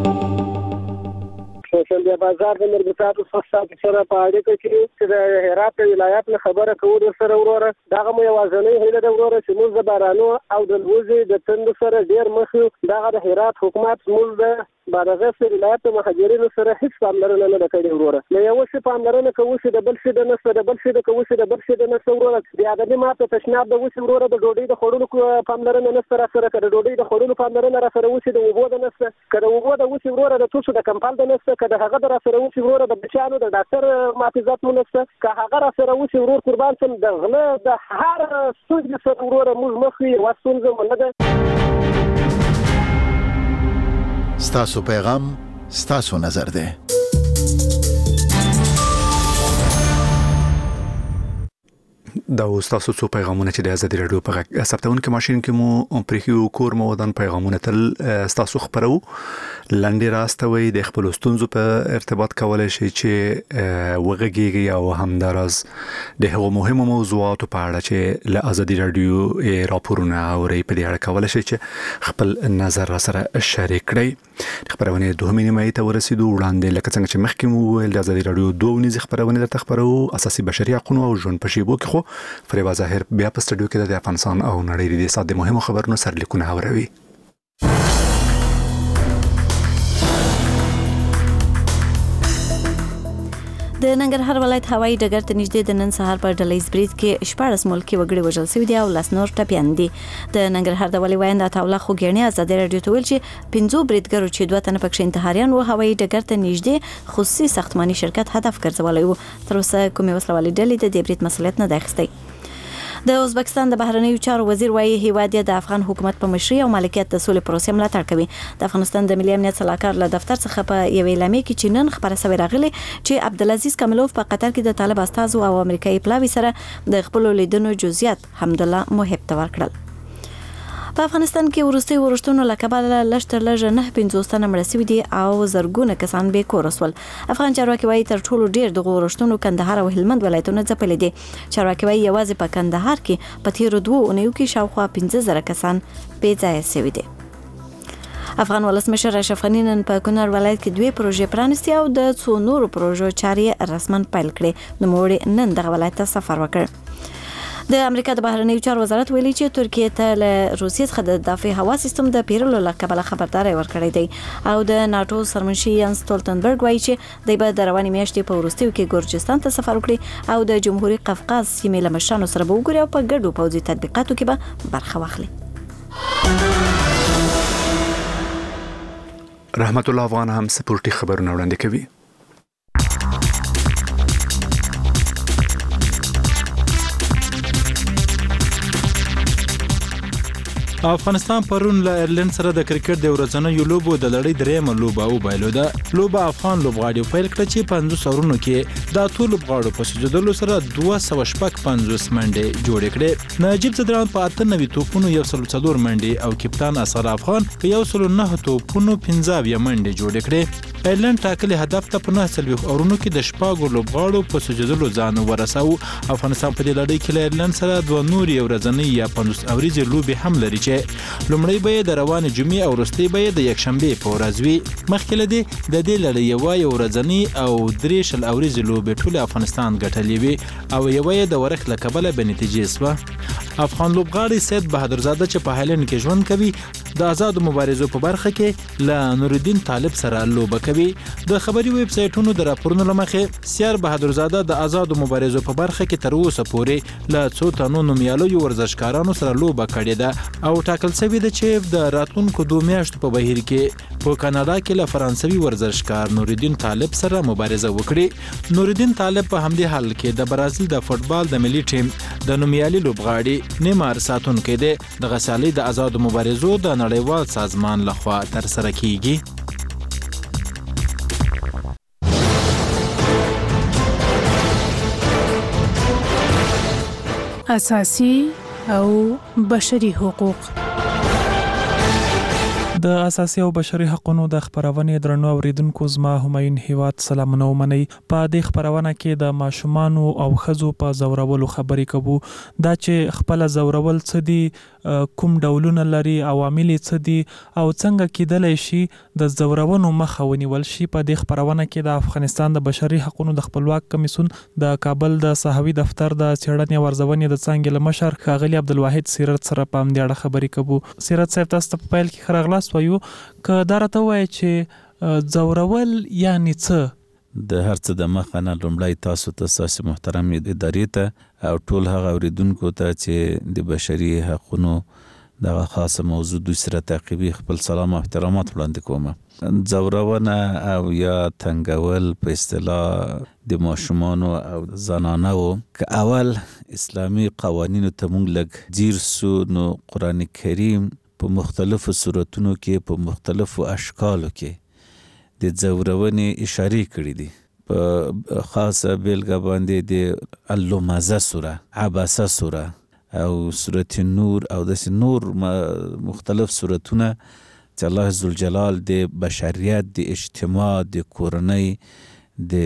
سوشل بازار د مربوطاتو سره په اړه کې د هرات ولایت له خبره کوو سره وروره دغه مو یوازنی هیله د وروره چې موږ بارانو او د لوزي د تند سره ډیر مخ دغه د هرات حکومت موږ بارغه سره ولایت مهاجرینو سره هیڅ پاملرنه نه کوي وروره. نو یو څه پاملرنه کوي چې د بل څه د نسو د بل څه د کوي چې د بل څه د نسو وروره د ادمي ماته تشناب د وڅ وروره د ډوډۍ د خورونو پاملرنه نه سره کړه ډوډۍ د خورونو پاملرنه را سره وڅ د وګو د نسو کړه وګو د وڅ وروره د توسو د کمپال د نسو کړه هغه در سره وڅ وروره د بچانو د ډاکټر ماتیزات مو نسو که هغه را سره وڅ ورور قربان سم د غله د هر سوج سره وروره موږ مخې واسونځو نه ده. ستاسو پیغام ستاسو نظر ده. دا تاسو څو پیغامونه چې د ازادي رادیو په ثبتونکو ماشين کې مو پرېخیو کور مو ودان پیغامونه تل تاسو خبرو لاندې راستوي د خپل ستونزو په ارتباط کولای شي چې وغږیږي او همدارز د هغو مهمو موضوعاتو په اړه چې له ازادي رادیو راپورونه او ری په دې اړه کولای شي چې خپل نظر سره شریک کړئ. خبرونه دوه مینه ته ورسېدو وړاندې لکه څنګه چې مخکې مو ویل د ازادي رادیو دوه نيزي خبرونه درته خبرو اساسي بشري حقوق او ژوند په شیبو کې خو فریبا ظاهر بیا په سټډیو کې د افغانستان او نړۍ د ساده مهمو خبرونو سرلیکونه اوري. د ننګرهار ولایت هوایي ډګر ته نږدې د نن سهار په ډلهیز برید کې 14 ملکی وګړي وژل شوي دي او لاس نور ټپيان دي. د ننګرهار د ولي وایند عطاالله خوګیانی ازادي رادیو ته ویل چې 15 بریدګرو چې 2 تنه پکښ انتحاریان وو هوایي ډګر ته نږدې خصوصي ساختماني شرکت هدف ګرځولای وو. تر اوسه کومې وسلوالې ډلې د دې برید مسؤلیت نه دی اخیستی. د ازبکستان د بهرنیو چارو وزیر وايي هیواد د افغان حکومت په مشرۍ او مالکیت د سولې پروسې ملاتړ کوي. د افغانستان د ملي امنیت صلاحکار له دفتر څخه په یوې اعلامیه کې چې نن خبره شوې راغلي چې عبدالعزیز کاملوف په قطر کې د طالب استازو او امریکایي پلاوي سره د خپل لیدنو جزئیات حمدالله محب ته ورکړل. په افغانستان کې ورستي ورشتونو لکباله لشتر لږه 950 تنه مړ شوي دي او زرګونه کسان به کور وسول. افغان چارواکي وايي تر ټولو ډیر د ورشتونو کندهار او هلمند ولایتونه ځپلي دي. چارواکي وايي یوازې په کندهار کې په تیرو 2 اونیو کې شاوخوا 15000 کسان بې ځایه شوي دي. افغان ولسمشر اشرف غني نن په کونړ ولایت کې 2 پروژې پرانستي او د څو نورو پروژو چارې رسماً پیل کړې. نوموړي نن دغه ولایت ته سفر وکړ. د امریکا د بهرنیو چارو وزارت ویلي چې ترکیه ته له روسیې څخه د دافع هوا سیستم د پیرلو لپاره خبرداري ورکړې ده او د ناتو سرمنشي یانس ستولتنبرګ وایي چې د به د رواني میاشتې په وروستیو کې ګورجستان ته سفر وکړي او د جمهوریت قفقاز سیمې له مشرانو سره به وګوري او په ګډو پوځي تطبیقاتو کې به برخه واخلي. رحمت الله افغان هم سپورټي خبرونه وړاندې کوي. افغانستان پرون له ایرلند سره د کرکټ د ورځنیو لوبو د لړۍ درېمه لوبه وبایلوده. لوبه افغان لوبغاړي پیل کړه چې 500 اورونو کې د ټول لوبغاړو په سجدلو سره 250 منډې جوړې کړې. نجیب زدران په 98 توپونو 104 منډې او کپتان اصغر افغان په 109 توپونو 15 منډې جوړې کړې. ایرلند ټاکلي هدف ته په 9 اورونو کې د شپږو لوبغاړو په سجدلو ځان ورساو. افغانستان په دې لړۍ کې له ایرلند سره 2 نورې ورځنۍ یا 50 اوريزې لوبې هم لري. لومړی به د روانې جمعې او وروستۍ به د یکشنبې په ورځ وي. مخکې له دې د دې لړۍ یوه ورځنۍ او 3 اوريزې لوبې ټول افغانستان ګټلې وي او یوه د ورخ له کبله به نتیجې سوه. افغان لوبغاړي سید بهادرزاده چې په هالند کې ژوند کوي د آزادو مبارزو په برخه کې له نورالدین طالب سره لوبه کوي. د خبري ویب سایټونو د راپورونو لمخې سیار بهادرزاده د آزادو مبارزو په برخه کې تر اوسه پورې له څو تنو نومیالو ورزشکارانو سره لوبه کړې ده او ټاکل شوی ده چې د راتلونکو 2 میاشتو په بهیر کې په کاناډا کې له فرانسوي ورزشکار نورالدین طالب سره مبارزه وکړي. نورالدین طالب په همدې حال کې د برازیل د فوتبال د ملي ټیم د نومیالي لوبغاړي نیمار ساتونکی دی. د غسالي د آزادو مبارزو د نړیوال سازمان لخوا تر سره کیږي. اساسي او بشري حقوق. د اساسي او بشري حقوقو د خبرونه درنو اوریدونکو زما همایون هیواد سلامونه ومني. په دې خبرونه کې د ماشومان او خزو په زورولو خبرې کوو. دا چې خپل زورول څه دي، کوم ډولونه لري، عوامل څه دي او څنګه کېدلی شي د زورونو مخه ونیول شي. په دې خبرونه کې د افغانستان د بشري حقوقو د خپلواک کمیسیون د کابل د صحوي دفتر د څېړنې او ارزونې د څانګې مشر ښاغلي عبدالواحد سیرت سره په همدې اړه خبرې کوو. سیرت صاحب تاسو ته په پیل کې ښه راغلاست وایو که دا راته وایي چې زورول یعنی څه؟ د هر څه د مخه نه لومړی تاسو ته ستاسو محترم ادارې ته او ټول هغه اوریدونکو ته چې د بشري حقوقو دغه خاصه موضوع دوی سره تعقیبي خپل سلام او احترامات وړاندې کوم. زورونه او یا تنګول په اصطلاح د ماشومانو او زنانو که اول اسلامی قوانینو ته مونږ لږ ځیر سو نو قرآن کریم په مختلفو صورتونو کې په مختلفو اشکالو کې د زورونې اشاره کړې دي. په خاصه بیلګه باندې د اللمزه سوره، عبسه سوره او سورة نور او داسې نور مختلف سورتونه چې الله ذوالجلال د بشریت د اجتماع د کورنۍ د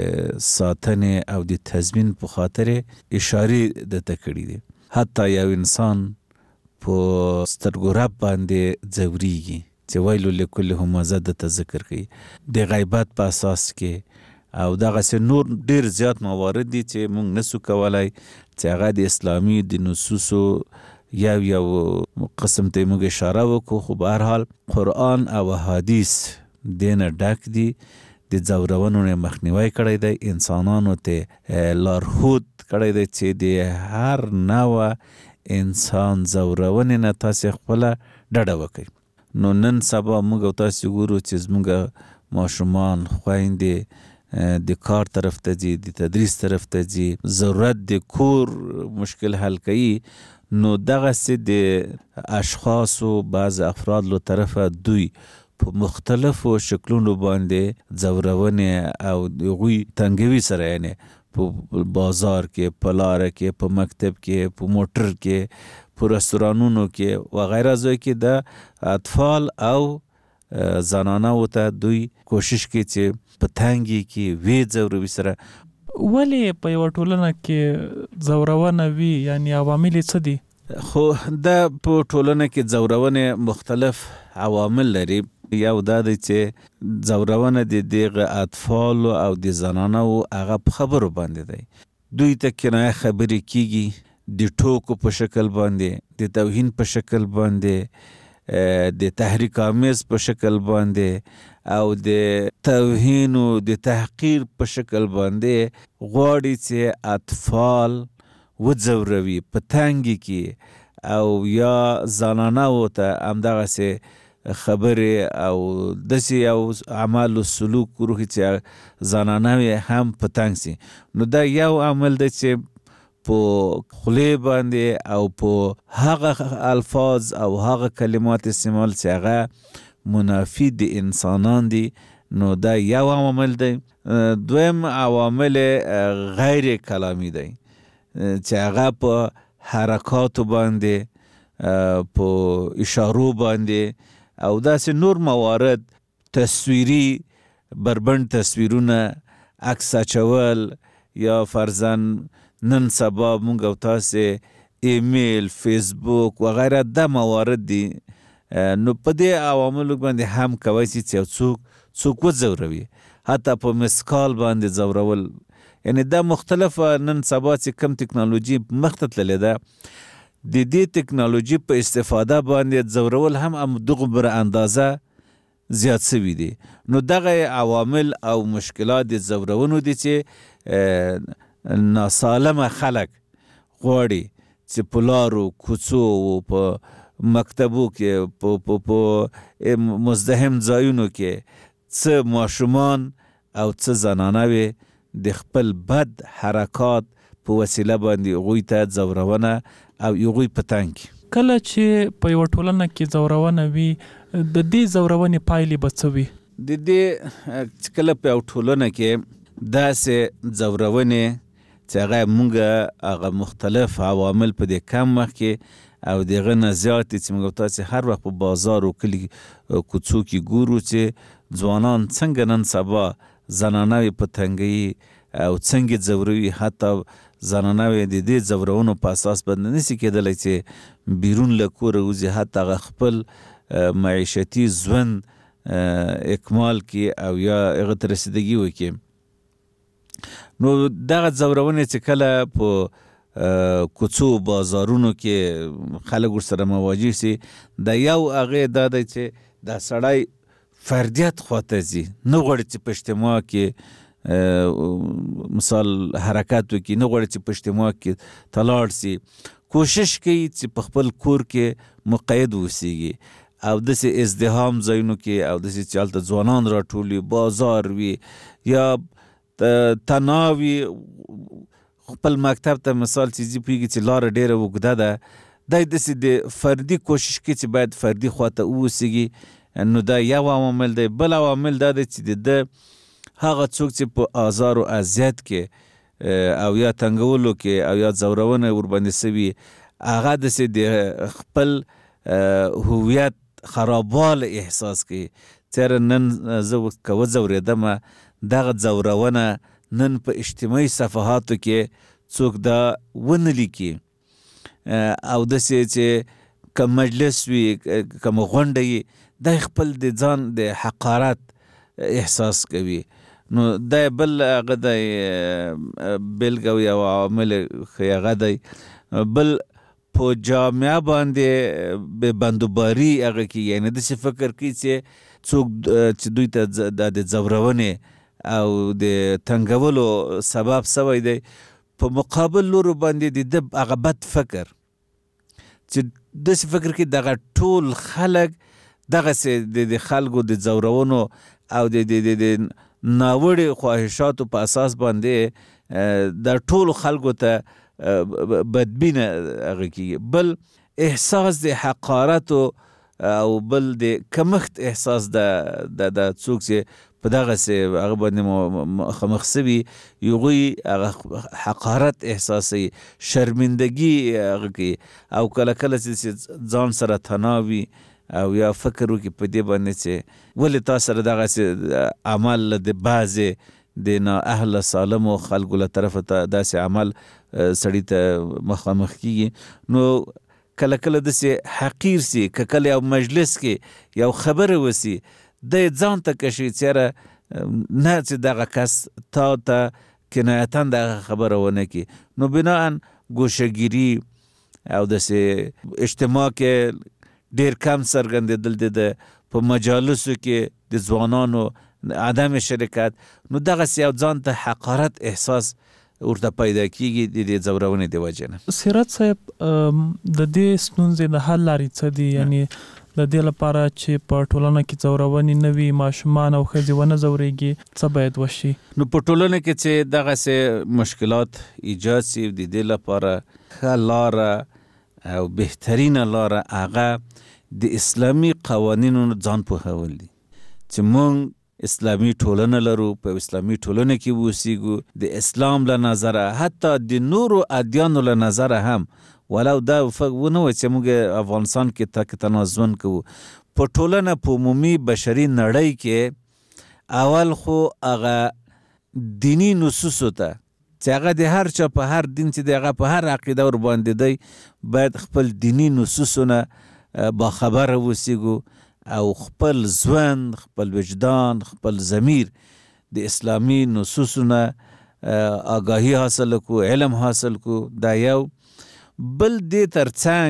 ساتنې او د تضمین په خاطر اشارې درته کړي دي. حتی یو انسان په سترګو رب باندې ځورېږي چې ویل لکل همزه درته ذکر کوي د غیبت په اساس کې، او دغسې نور ډیر زیات موارد دي چې موږ نسو کولای چې هغه د اسلامي د نصوصو یو قسم ته موږ اشاره وکړو. خو به هر حال قرآن او حدیث دینه ډک دي، د ځورونو نه مخنیوی کړی دی، انسانانو ته لارښود کړی دی چې د هر نوع انسان ځورونې نه تاسې خپله ډډه وکړئ. نو نن سبا موږ او تاسې ګورو چې زموږ ماشومان خویندې د کار طرف ته ځي، د تدریس طرف ته ځي، ضرورت د کور مشکل حل کوي، نو دغسې د اشخاصو بعض افراد له طرفه دوی په مختلفو شکلونو باندې ځورونې او د هغوی تنګوي سره، یعنې په بازار کې، په لاره کې، په مکتب کې، په موټر کې، په رستورانونو کې وغیره ځای کې د اطفال او زنانو ته دوی کوشش کوي چې په تنګي کې وی ځوروي سره. ولې په یوه ټولنه کې ځورونه وي، یعنی عوامل څه دي؟ خو د په ټولنه کې ځورونې مختلف عوامل لري. یو دا دی چې ځورونه د دغه اطفالو او د زنانو هغه په خبرو باندې دی. دوی ته کنایه خبرې کیږي د ټوکو په شکل باندې، د توهین په شکل باندې، د تحریک آمیز په شکل باندې او د توهین او د تحقیر په شکل باندې غواړي چې اطفال وځوروي په تنګي کې، او یا زنانو ته همدغسې خبرې او داسې یو عمل و سلوک وروښي چې زنانه هم په تنګ سي. نو دا یو عمل دی چې په خولې باندې او په هغه الفاظ او هغه کلمات استعمال چې هغه منافی د انسانان دي، نو دا یو عوامل دی. دویم عوامل غیر کلامی دی چې هغه په حرکاتو باندې، په اشارو باندې او داسې نور موارد، تصویری بربند تصویرونه، عکس اچول، یا فرضاً نن سبا موږ او تاسې ایمیل، فیسبوک وغیره دا موارد دي. نو په دې عواملو باندې هم کولی شي چې څوک وځوروي، حتی په مسکال باندې ځورول. یعنی دا مختلفه نن سبا چې کم تکنالوژي مخته تللې ده، د دې تکنالوژي په استفاده باندې ځورول هم دغه بر اندازه زیات شوي دي. نو دغه عوامل او مشکلات د ځورونو دي چې ناسالمه خلک غواړي چې په لارو، کوڅو او په مکتبو کې، په مزدحم ځایونو کې څه ماشومان او څه زنانوي د خپل بد حرکات په وسیله باندې هغوی ته ځورونه او هغوی په تنګ کړي. کله چې په یوه ټولنه کې ځورونه وي، د دې ځورونې پایلې به څه وي؟ د دې کله په یوه ټولنه کې داسې ځورونې چې هغه موږ هغه مختلف عوامل په دې کم وخت کې او دغه نه زیات چې موږ تاسې هر وخت په بازار او کلي کوڅو کې ګورو چې ځوانان څنګه نن سبا زنانوي په تنګي او څنګه ځوروي. حتی زنانوي د دې ځورونو په اساس باندې نشي کېدلی چې بیرون له کوره وځي، حتی هغه خپل معیشتي ژوند اکمال کړي او یا هغه ته رسیدګي وکړي. نو دغه ځورونې چې کله په کوڅو بازارونو کې خلک ورسره مواجه سي، د یو هغې دا دی چې دا سړی فردیت خواته ځي، نه غواړي چې په اجتماع کې مثال حرکت وکړي، نه غواړي چې په اجتماع کې تلاړ سي، کوشش کوي چې په خپل کور کې مقید اوسیږي او داسې ازدحام ځایونو کې او داسې چې هلته ځوانان راټول وي، بازار وي یا تناوي، خپل مکتب ته مثال چې ځي پوهېږي چې لاره ډېره اوږده ده، دی داسې د فردي کوشش کوي چې باید فردي خواته واوسیږي. نو دا یو عوامل دی. بل عوامل دا دی چې د هغه څوک چې په آزار او اذیت کې او یا تنګولو کې او یا ځورونه ورباندې سوي هغه د خپل هویت خرابواله احساس کوي. چېرې نن زه که وځورېدم دغه ځورونه نن په اجتماعي صفحاتو کې څوک دا ونه لیکي او داسې چې که مجلس وي که غونډه وي دا خپل د ځان د حقارت احساس کوي. نو دا بل هغه دی بېلګه یو عامل ښه هغه دی. بل په جامعه باندې به بندوباري هغه کې یعنې داسې فکر کوي چې څوک چې دوی ته د ځورونې او د تنګولو سبب سوی دی په مقابل لورو باندې د هغه بد فکر چې داسې فکر کوي دغه ټول خلک دغسې د خلکو د ځورونو او د ناوړې خواهشاتو په اساس باندې د ټولو خلکو ته بدبینه هغه کېږي. بل احساس د حقارت او بل د کمښت احساس د څوک چې په دغسې هغه باندې مخامخ سوي هغوی هغه حقارت احساسوي، شرمندګي هغه کوي او کله کله چې ځان سره تناوي او یا فکر وکړي په دې باندې چې ولې تا سره دغسې عمل د بعضې د نااهله سالمو خلکو له طرفه ته داسې عمل سړي ته مخامخ کېږي. نو کله کله داسې حقیر سي، که کله یو مجلس کې یو خبره وسي د ځان ته کشي چېرې نه چې دغه کس تا ته کنایتا دغه خبره ونه کړي. نو بناً ګوشهګیري او داسې اجتماع کې ډېر کم څرګندېدل د په مجالسو کې د ځوانانو عدم شرکت، نو دغسې یو ځان ته حقارت احساس ورته پیدا کېږي د دې ځورونې د وجې نه. سیرت صاحب د دې ستونزې د حل لارې څه دي؟ یعنې د دې لپاره چې په ټولنه کې ځورونې نه وي، ماشومان او ښځې ونه ځورېږي، څه باید وشي؟ نو په ټولنه کې چې دغسې مشکلات ایجاد شي د دې لپاره ښه لاره او بهترینه لاره هغه د اسلامي قوانینو ځان پوهول دي چې مونږ اسلامي ټولنه لرو، په اسلامي ټولنه کې اوسیږو. د اسلام له نظره حتی د نورو ادیانو له نظره هم ولو دا ونه وي چې موږ افغانستان کې تک تنازون کوو، په ټولنه په عمومي بشري نړۍ کې اول خو هغه دینی نصوصو ته چې هغه د هر چا په هر دین چې د هغه په هر عقیده ور باندې دی باید خپل دینی نصوصونه باخبره اوسیږو او خپل ژوند، خپل وجدان، خپل ضمیر د اسلامي نصوصونه آگاهی حاصل کو، علم حاصل کو. دا یو. بل دې ترڅنګ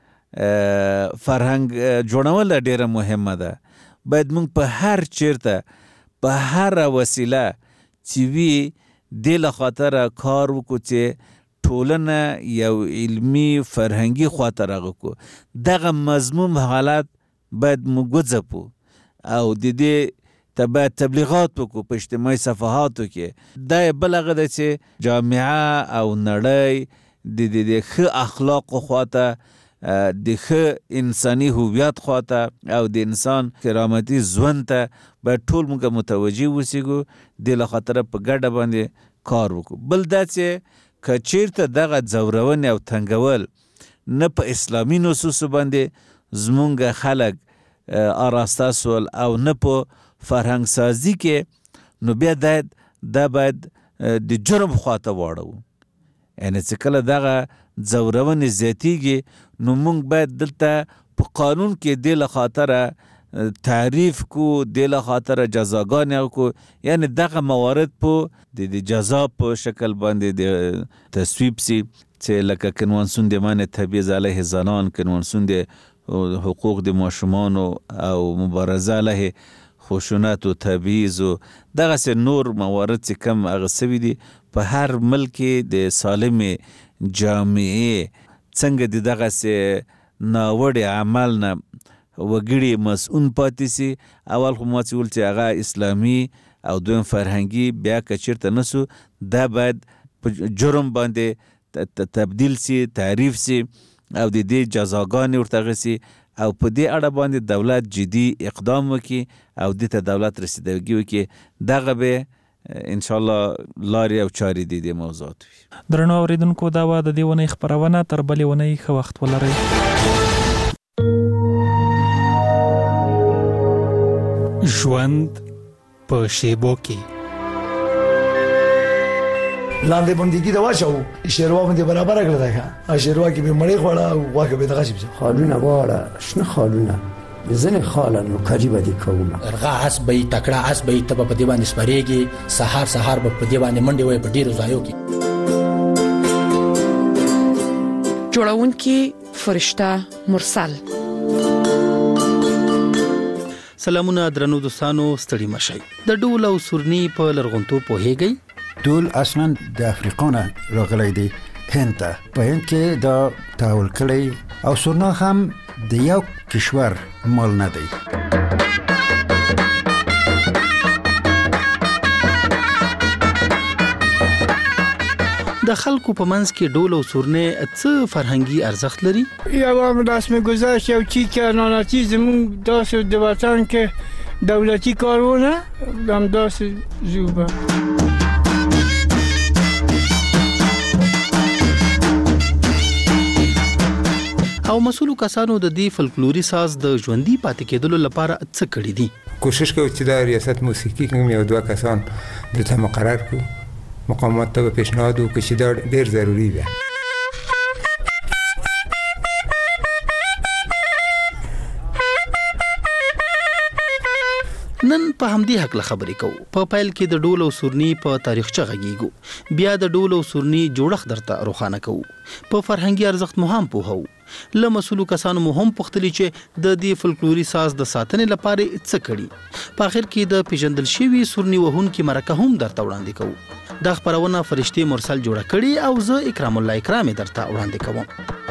فرهنګ جوړول ډیره مهمه ده. باید موږ په هر چیرته په هر وسیله چې وي دې له خاطره کار وکړو چې ټولنه یو علمي فرهنګي خواته راغکو. دغه مضمون حالت باید موږ وځپو او د دې ته باید تبلیغات وکړو په اجتماعي صفحاتو کې. دا بل هغه ده چې جامعه او نړۍ د ښه اخلاقو خواته، د ښه انساني هویت خواته او د انسان کرامتي ژوند ته باید ټول موږ متوجه اوسیږو. دې له خاطره په ګډه باندې کار وکړو. بل دا چې که چیرته دغه ځورونې او تنګول نه په اسلامي نصوصو باندې زمونږ خلک آراسته سول او نه په فرهنګ سازي کې، نو بیا دا باید د جرم خواته واړو. یعنې چې کله دغه ځورونې زیاتیږي نو موږ باید دلته په قانون کې دې له خاطره تعریف کو، دې له خاطره جزاګانې کو، یعنی دغه موارد په د جزا په شکل باندې د تصویب سي چې لکه کنوانسیون د منع تبعیض علیه زنان، کنوانسیون د حقوق د ماشومانو او مبارزه علیه خشونت و تبعیض و دغسې نور موارد چې کم هغه سوي دي په هر ملک د سالم جامعې څنګه د دغسې ناوړې عمل نه وګړي مسؤل پاتې سي. اول خو ما چې ویل چې هغه اسلامي او دویم فرهنګي، بیا که چېرته نه سو دا باید په جرم باندې تبدیل سي، تعریف سي او د دې جزاګانې ورته هغه سي او په دې اړه باندې دولت جدي اقدام وکړي او دې ته دولت رسیدګي وکړي، دغه به ان شاء الله لارې او چارې دې موضوعات وي. درنو اوریدونکو، دا و د دې ونې خبرونه، تر بلې ونې ښه وخت ولرئ. ژوند په شیبو کې لاندې بندګي دا واچو شیروا باندې برابر کړل دا شیروا کې به مړې خوړه او واګه به دغه شي خالونه واړه شنه خالونه زنه خالن نو کاجی باندې کوم ارغا اس به تکړه اس به تب په دی باندې سپریږي، سحر به په دی باندې منډي وي په ډیرو ځایو کې. جوړون کې فرشتہ مرسل. سلامونه درنو دوستانو، ستړي مشئ. د ډول او سورني په لرغونتو پوهیږئ؟ ډول اصلا د افریقا نه راغلی دی هند ته. په هند کې دا تحول کړی او سورنا هم د یو کشور مال نه دی. د خلکو په منځ کې ډول او سورنه څه فرهنګي ارزښت لري؟ یو رسم گذشت یو چی که ناناتی زمون داست د وطن که دولتی کارونه هم داست زوبه. او مسؤلو کسانو د دې فلکلوري ساز د ژوندۍ پاتې کېدلو لپاره څه کړی دي؟ کوشش کوي چې د ریاست موسیقي کوم یو دوه کسان دلته مقرر کړو، مقامات ته پیشنهاد وکړي چې دا ډېر ضروری ده. نن په همدې حق له خبرې کوو. په پیل کې د ډول او سورني په تاریخچه غږیږو، بیا د ډول او سورني جوړښت درته روښانه کوو، په فرهنګي ارزښت مو هم پوهو. له مسؤلو کسانو مو هم پوښتلي چې د دې فلکلوري ساز د ساتنې لپاره څه کړي. په اخر کې د پیژندل شوي سورني وهونکي مرکه هم درته وړاندې کوو. دا خبرونه فرشتي مرسل جوړه کړي او زه اکرام الله اکرامي درته وړاندې کوم.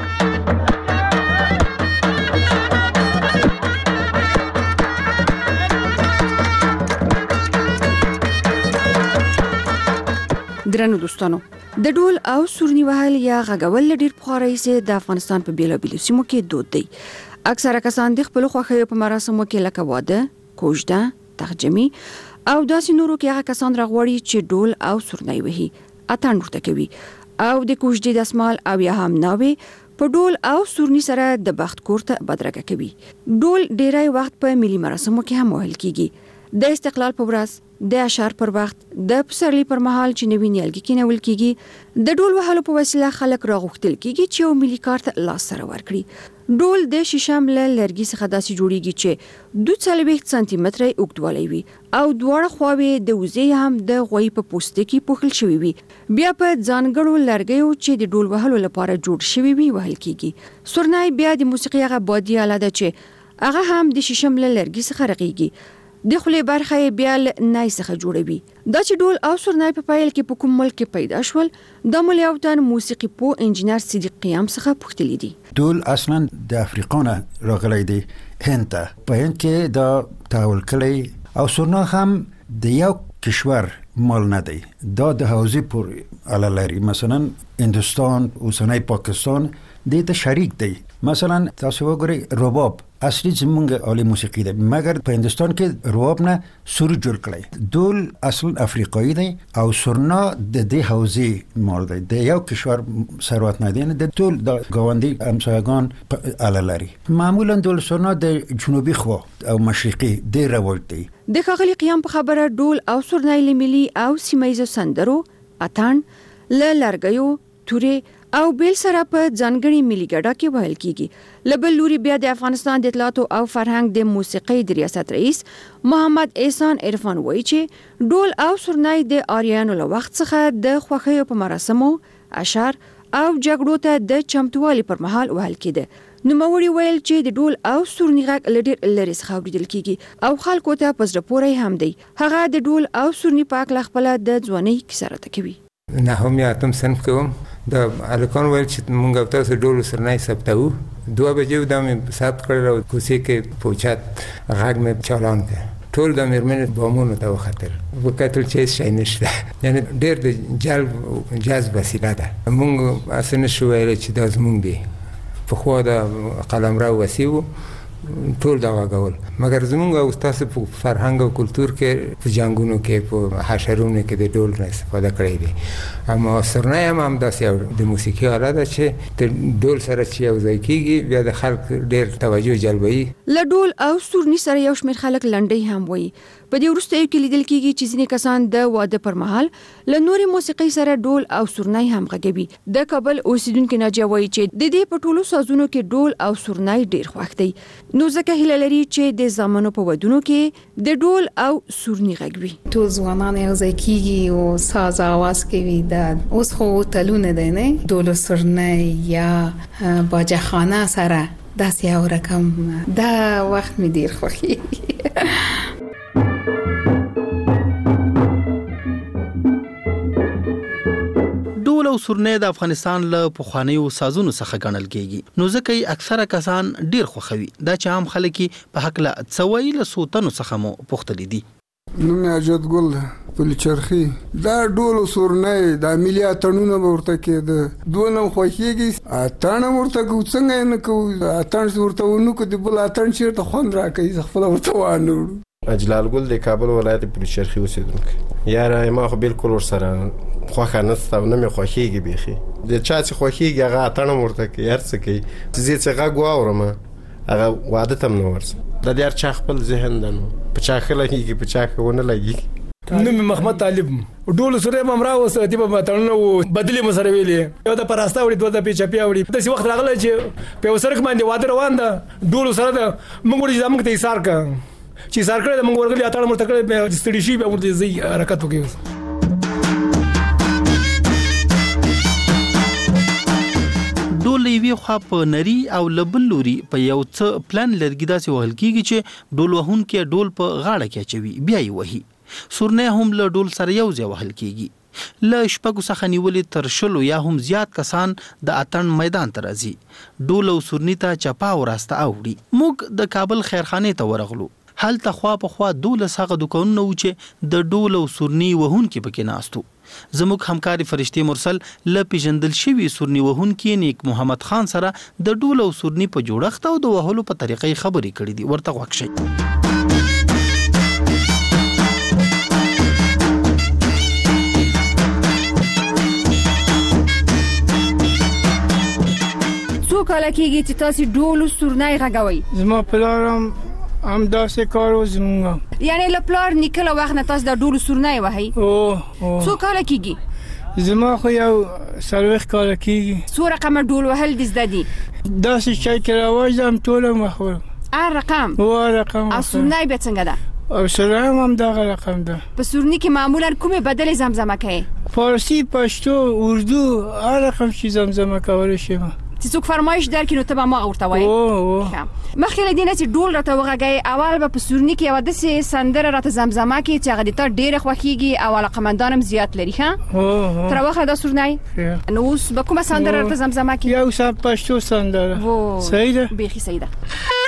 درنو دوستانو، د ډول او سورني وهل یا غږول ډیر پخوانی سي د افغانستان په بیلابیلو سیمو کې دود دی. اکثره کسان د خپل خوښیو په مراسمو کې لکه واده، کوژده، تهجمي او داسې نورو کې هغه کسان راغوري چې ډول او سورني وهي، اتڼ ورته کوي او د کوژدې دسمال او یا هم ناوې په ډول او سورني سره د بخت کورته بدرګه کوي. ډول ډیری وخت په ملي مراسمو کې هم وهل کیږي. د استقلال په ورځ، د اشعار پر وخت، د پسرلي پر مهال چې نوی نیالګي کېنول کیږي، د ډول وهلو په وسیله خلک راغوښتل کیږي چې یو ملي کارت لاس سره ورکړي. ډول د شیشم له لرګي څخه داسې جوړیږي چې 2 سانتي متره اوږدوالی وي او دواړه خواوې د وزې هم د غوی په پوسته کې پوښل شوی وي. بیا په ځانګړو لرګیو چې د ډول وهلو لپاره جوړ شوی وي وهل کیږي. سورنای بیا د موسیقي هغه بادي آله ده چې هغه هم د شیشم له لرګي څخه رغیږي. د خولې برخه بیا له نای څخه جوړوي. دا چې ډول او سورنای په پیل کې په کوم ملک کې پیدا شول، د ملیاوتان موسیقي پو انجینر صدیق قیام څخه پوښتلی دي. ډول اصلا د افریقا نه راغلی دی هند ته. په هند کې دا تحول کړی او سورنا هم د یو کشور مال نه دی. دا د حوزې پورې اړه لري. مثلا هندوستان، اوسنی پاکستان دې ته شریک دی. مثلا تاسو وګورئ رباب اصلي زمونږ عالی موسیقي ده، مګر په هندوستان کې رباب نه سور جوړ کړی. ډول اصل افریقایي دی او سورنا د دې حوزې مال دی. د یو کشور ثروت نه دی، د ټول د ګاونډي همسایگان اړه لري. معمولا ډول سورنا د جنوبي خوا او مشرقي ډېر رواج دی. د ښاغلي قیام په خبره ډول او سورنای له ملي او سیمایي سندرو، اتڼ، له لرګیو، تورې او بیل سره په ځانګړي ملي ګډا کې وهل کیږي. لبل لوري بیا د افغانستان د اطلاعات او فرهنګ د موسیقي د ریاست رئیس محمد احسان عرفان وایي چې ډول او سورنای د آریانو له وخت څخه د خوښیو په مراسمو، اشعار او جګړو ته د چمتووالي پر مهال وهل کېده. نوموړي ویل چې د ډول او سورني غږ لډیر لري څخه اوریدل کیږي او خلکو ته په زړه پورې هم دی. هغه د ډول او سورني په اړه خپل د ځوانۍ کیسه راته کوي. نه هم یاتم صنف کوم د الکان ویل چې مونږ تاسو ډول سرنای ثبتو 2 بجې د مې ثبت کړل او کوڅې کې پوچات غږ مې چالان کړ. ټول د مېرمنې بامونو ته وختل، وکتل چې شي نشته. یعنی ډېر د جذب وسیله ده. مونږ اسنه شو ویل چې دا زمونږ دی. په خو د قلمرو وسیو ټول دا غول مګر زمونږ او تاسو په فرهنګ او کلچر کې په جنگونو کې په حشرونو کې د ډول نه استفاده کړی دي اما سرنای هم داسې د موسیقي آله ده چې د ډول سره چې یو ځای کېږي بیا د خلک ډېر توجه جلبوي. له ډول او سورني سره یو شمېر خلک لنډۍ هم وایي. په دې وروستیو کې لیدل کېږي چې ځینې کسان د واده پر مهال له نورې موسیقۍ سره ډول او سورنای هم غږوي. د کابل اوسیدونکو ناجیه وایي چې د دې په ټولو سازونو کې ډول او سورنای ډېر خوښ دی. نو ځکه هیله لري چې د زامنو په ودونو کې د ډول او سورني غږوي. ټول ځوانان یو ځای کېږي او ساز आवाज کوي. دا اوس خو تلونه دی نه ډول او سورنای یا باجخانه سره داسې یو رقم دا وخت می ډیر خوښي. ډول او سورنۍ د افغانستان له پخوانیو سازونو څخه ګڼل کېږي نو ځکه یې اکثره کسان ډیر خوښوي. دا چې عام خلک په حق له څوي له سوتنو څخه مو پوښتلي دي. نوم یې اجد ګل په چرخي دا ډول او سورنۍ د ملي اتڼونو ورته کېده دونه خوښيږي اتڼ ورته کو څنګه نه کو اتڼ ورته ونو کو د بل اتڼ چیرته خوند راکې خپل ورته وانه. اجلال ګل د کابل ولایت په چرخي اوسیدونکی یاره ما خو بالکل ور سره خوخه نسته نه مې خوښيږي بيخي د چا چې خوښيږي هغه اتڼ ورته کوي هر څه کوي چې څه غو اورم هغه واده تم نه ورس د دې چا خپل ذهن دنو په چا خلګي په چا خونه لګي. نو محمد طالب ډول سره ممرا وسه دی په ماتړنو بدلی مسره ویلې یو د پراستا وړي دوه د پیچا پیاوړي د څه وخت راغله چې په وسره باندې واده روان ده ډول سره د موږ ورې زموږ ته ایثار کا چې سار کړه موږ ورغلي اتړ مرته کړه په ستړي شي به ورته زی حرکت وکړي. ډول یوې خوا په نری او لبل لوري په یو څه پلان لرګي داسې وهل کېږي چې ډول وهونکي ډول په غاړه کې اچوي بیا یې وهي. سورنۍ هم له ډول سره یو ځای وهل کېږي. له شپږو څخه نیولې تر شلو یا هم زیات کسان د اتڼ میدان ته راځي. ډول او سورني ته چپا او راسته اوړي. موږ د کابل خیرخانې ته ورغلو. هلته خوا په خوا 12 هغه دکانونه و چې د ډول او سورني وهونکي پکې ناستو. زموږ همکاري فرشتي مرسل له پیژندل شوي سورني وهونکي نیک محمد خان سره د ډول او سورني په جوړښت او د وهلو په طریقې خبرې کړې دي. ورته غوږ شئ. څو کاله کېږي چې تاسو ډول او سورنۍ غږوئ؟ زما پلارم هم داسې کار و زمونږ یعنی له پلار نیکه وخت نه تاسو د ډول او سورنۍ وهئ؟ څو کاله کېږي؟ زما خو یو 40 کاله کېږي. څو رقمه ډول وهل دې زده دي؟ داسې شی کې راوځي هم ټول مخور هر رقم رقم او سورنۍ بیا څنګه ده؟ او سورنۍ هم دغه رقم ده. په سورني کې معمولا کومې بدلې زمزمه کوي؟ فارسی پښتو اردو هر رقم شي زمزمه کولی شم. چې څوک فرمایش درکړي نو ته به ما ورته وایي. مخکې له دې نه چې ډول راته وغږوي اول به په سورني کې یوه داسې سندره راته زمزمه کړي چې هغه د تا ډېره خوښېږي او علاقمندان هم زیات لري. ښه تر واخله دا سورنۍ نو اوس به کومه سندره راته زمزمه کړي؟ یو پښتو سندره. صحیح ده؟ بیخي صحیح ده.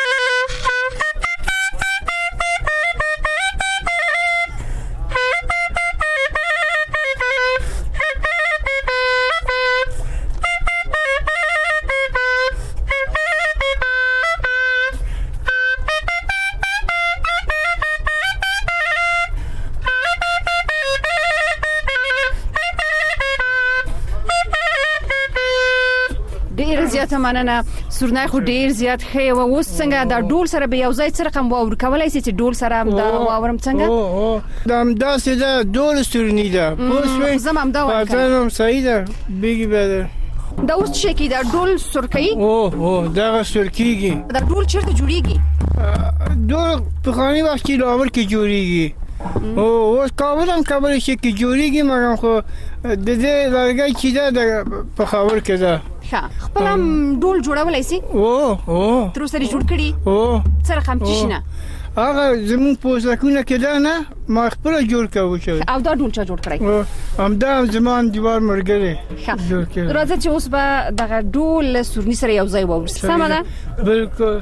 زیاته مننه. سورنۍ خو ډیر زیات ښه و. اوس څنګه دا ډول سره به یو ځای څه رقم واور کولای شي چې ډول سره هم دا واورم څنګه؟ دا هم داسې ده ډول سورني ده. زه هم همدا وایم. پاتن هم صحیح ده بیګي بده. دا اوس څه کې دا ډول سور کوي؟ دغه سور کېږي. دا ډول چیرته جوړیږي؟ ډول په خاني وخت کې لاور کې جوړیږي. اوس کابل هم کابل شي کې جوړیږي مګر خو د دې لرګی چې ده د پېښور کې ده. خپل هم ډول جوړولی سي؟ تر اوسه یې جوړ کړي؟ څه رقم چې شي نه؟ هغه زموږ په اوسکونه کې ده نه ما خپله جوړ کوو. او دا ډول چا جوړ کړی؟ همدا زما انډیوال ملګری جوړ کړی. راځه چې اوس به دغه ډول له سورني سره یو ځای واورسي. سمه ده؟ بالکل.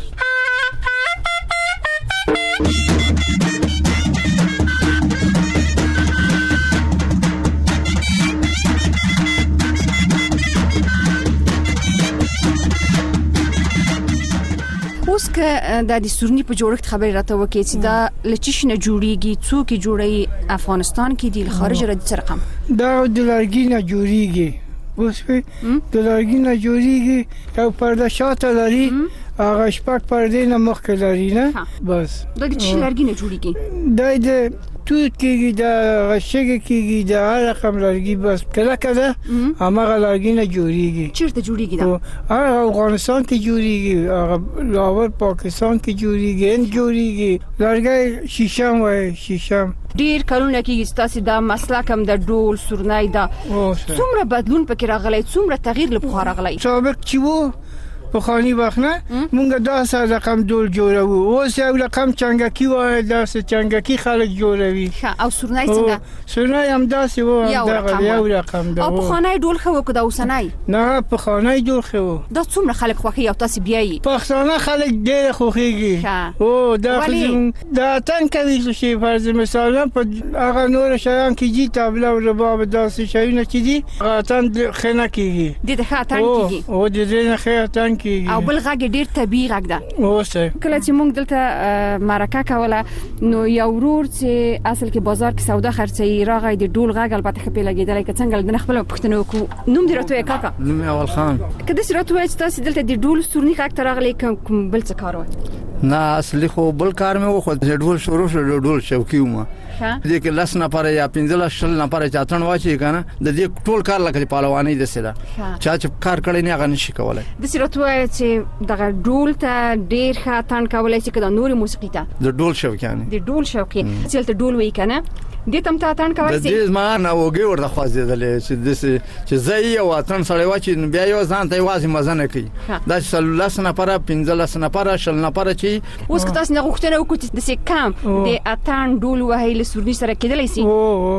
اوس که د سورني په جوړښت خبرې راته وکړي چې دا لچشنه جوړیږي څوک جوړي افغانستان کې دی خارج را دي رقم دا د لرګي نه جوړیږي اوس د لرګي نه جوړیږي او پرده شاته لري هغه شپږ پردې نه مخکې لري نه بس دا د چی لرګي نه جوړیږي دا د توت کېږي د غشګ کېږي د هر رقم لرګي بس کله هغه لرګي نه جوړیږي چیرته جوړیږي دا هغه افغانستان کې جوړیږي هغه لاهور پاکستان کې جوړیږي هند جوړیږي لرګي شیشم وای شیشم ډیر کلونه کې ستاسو دا مسلک هم د ډول سورنای دا څومره بدلون پکې راغلی څومره تغییر لپاره راغلی سابق چې وو په خاني وخت نه مونږ دا سره رقم ډول جوړو اوس یو رقم چنګکی وای دا سه چنګکی خلک جوړوي او سورنای څنګه سورنای هم داسې وو دا یو رقم دا او په خانای ډول خو کو دا اوسنای نه په خانای ډول خو دا څومره خلک خوخي او تاسو بیاي پښتانه خلک ډېر خوخيږي او دا دا تن کوي شي فرض مثلا په هغه نور شیان کې جی تابلو رباب داسې شیونه چې دي غاتن خنه کیږي د خاتن کیږي او د دې نه خاتن او بل غږ ډیر طبيعي غږ ده اوسه کله چې موږ دلته مرکه کوله نو یو ورور چې اصل کې بازار کې سودا خرڅي راغی د ډول غږ البته خپل لګیدل کې څنګه د خپل پښتنو کو نوم دی راته کاکا نوم اول خان کله چې راته چې تاسو دلته د ډول سورني غږ ترغلي کوم بل څه کار و نه اصلي خو بل کار مې وخت د ډول شروع شو ډول شوکي ومه دې کې لاس نه پاره یا 15 شل نه پاره چاتن واچي کنه د دې ټول کار لکه پهلواني د سره چا چې کار کړی نه غن شي کولای د سرتوه چې دغه ډول ته ډیر خاتن کولای شي کله نور موسیقي ته د ډول شوکیانه د ډول شوکي چې ته ډول وای کنه دې تم ته اتن کولای شي د دې ما نه وګي ورته خوازیدل چې زئی او اتن سره واچي بیا یو ځان ته وازي مزنه کوي دا سلولاس نه پاره 15 نه پاره شل نه پاره چی اوس که تاسو نه غوښتنه وکړئ د سې کم د اتن ډول وهیل سورني سره کېدلی شي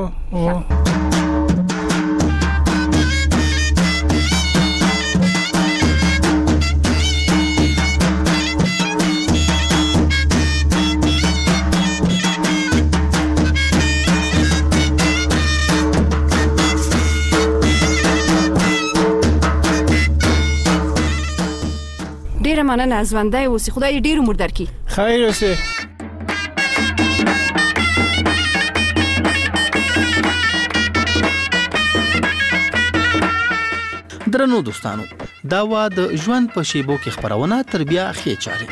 ډیره مننه ژوندۍ اوسې خدای دې ډیر عمر درکړي خیر اوسې درنو دوستانو دا وا د ژوند په شیبو کې خبرونه تر بیا خې چاري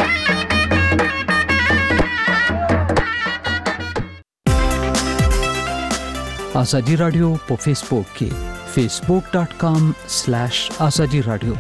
ازادي رادیو په فیسبوک کې facebook.com/azadi radio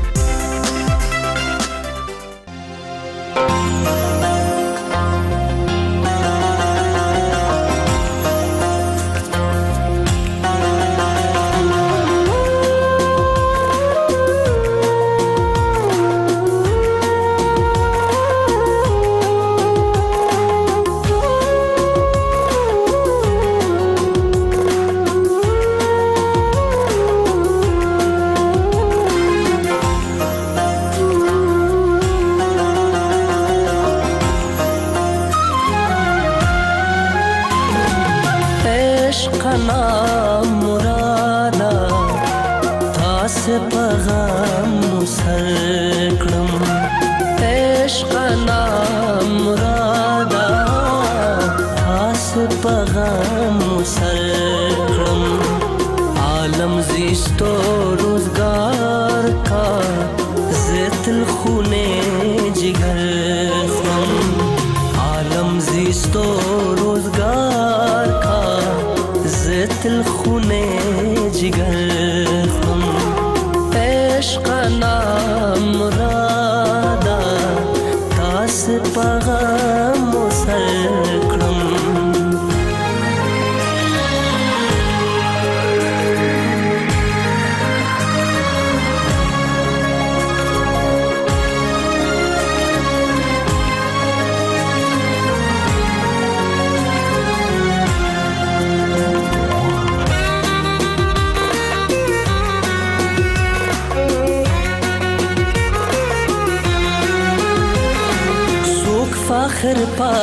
فخر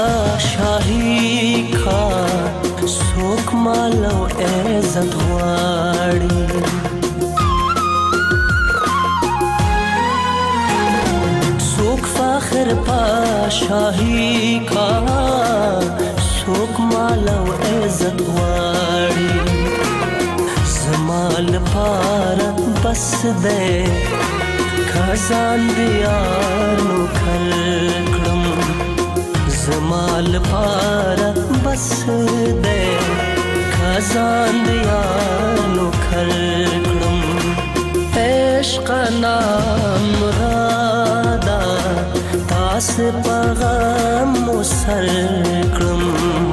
پاشاهی کا سوک مالو عزت غواړي سوک فخر سر پاشاهی کا سوک مال او عزت واړي زمال پار بس دے خزان دیار نو کلکړم زمال پار بس دے خزان دیار نو کلکړم عشق نام مرادا تاس پغم سر کړم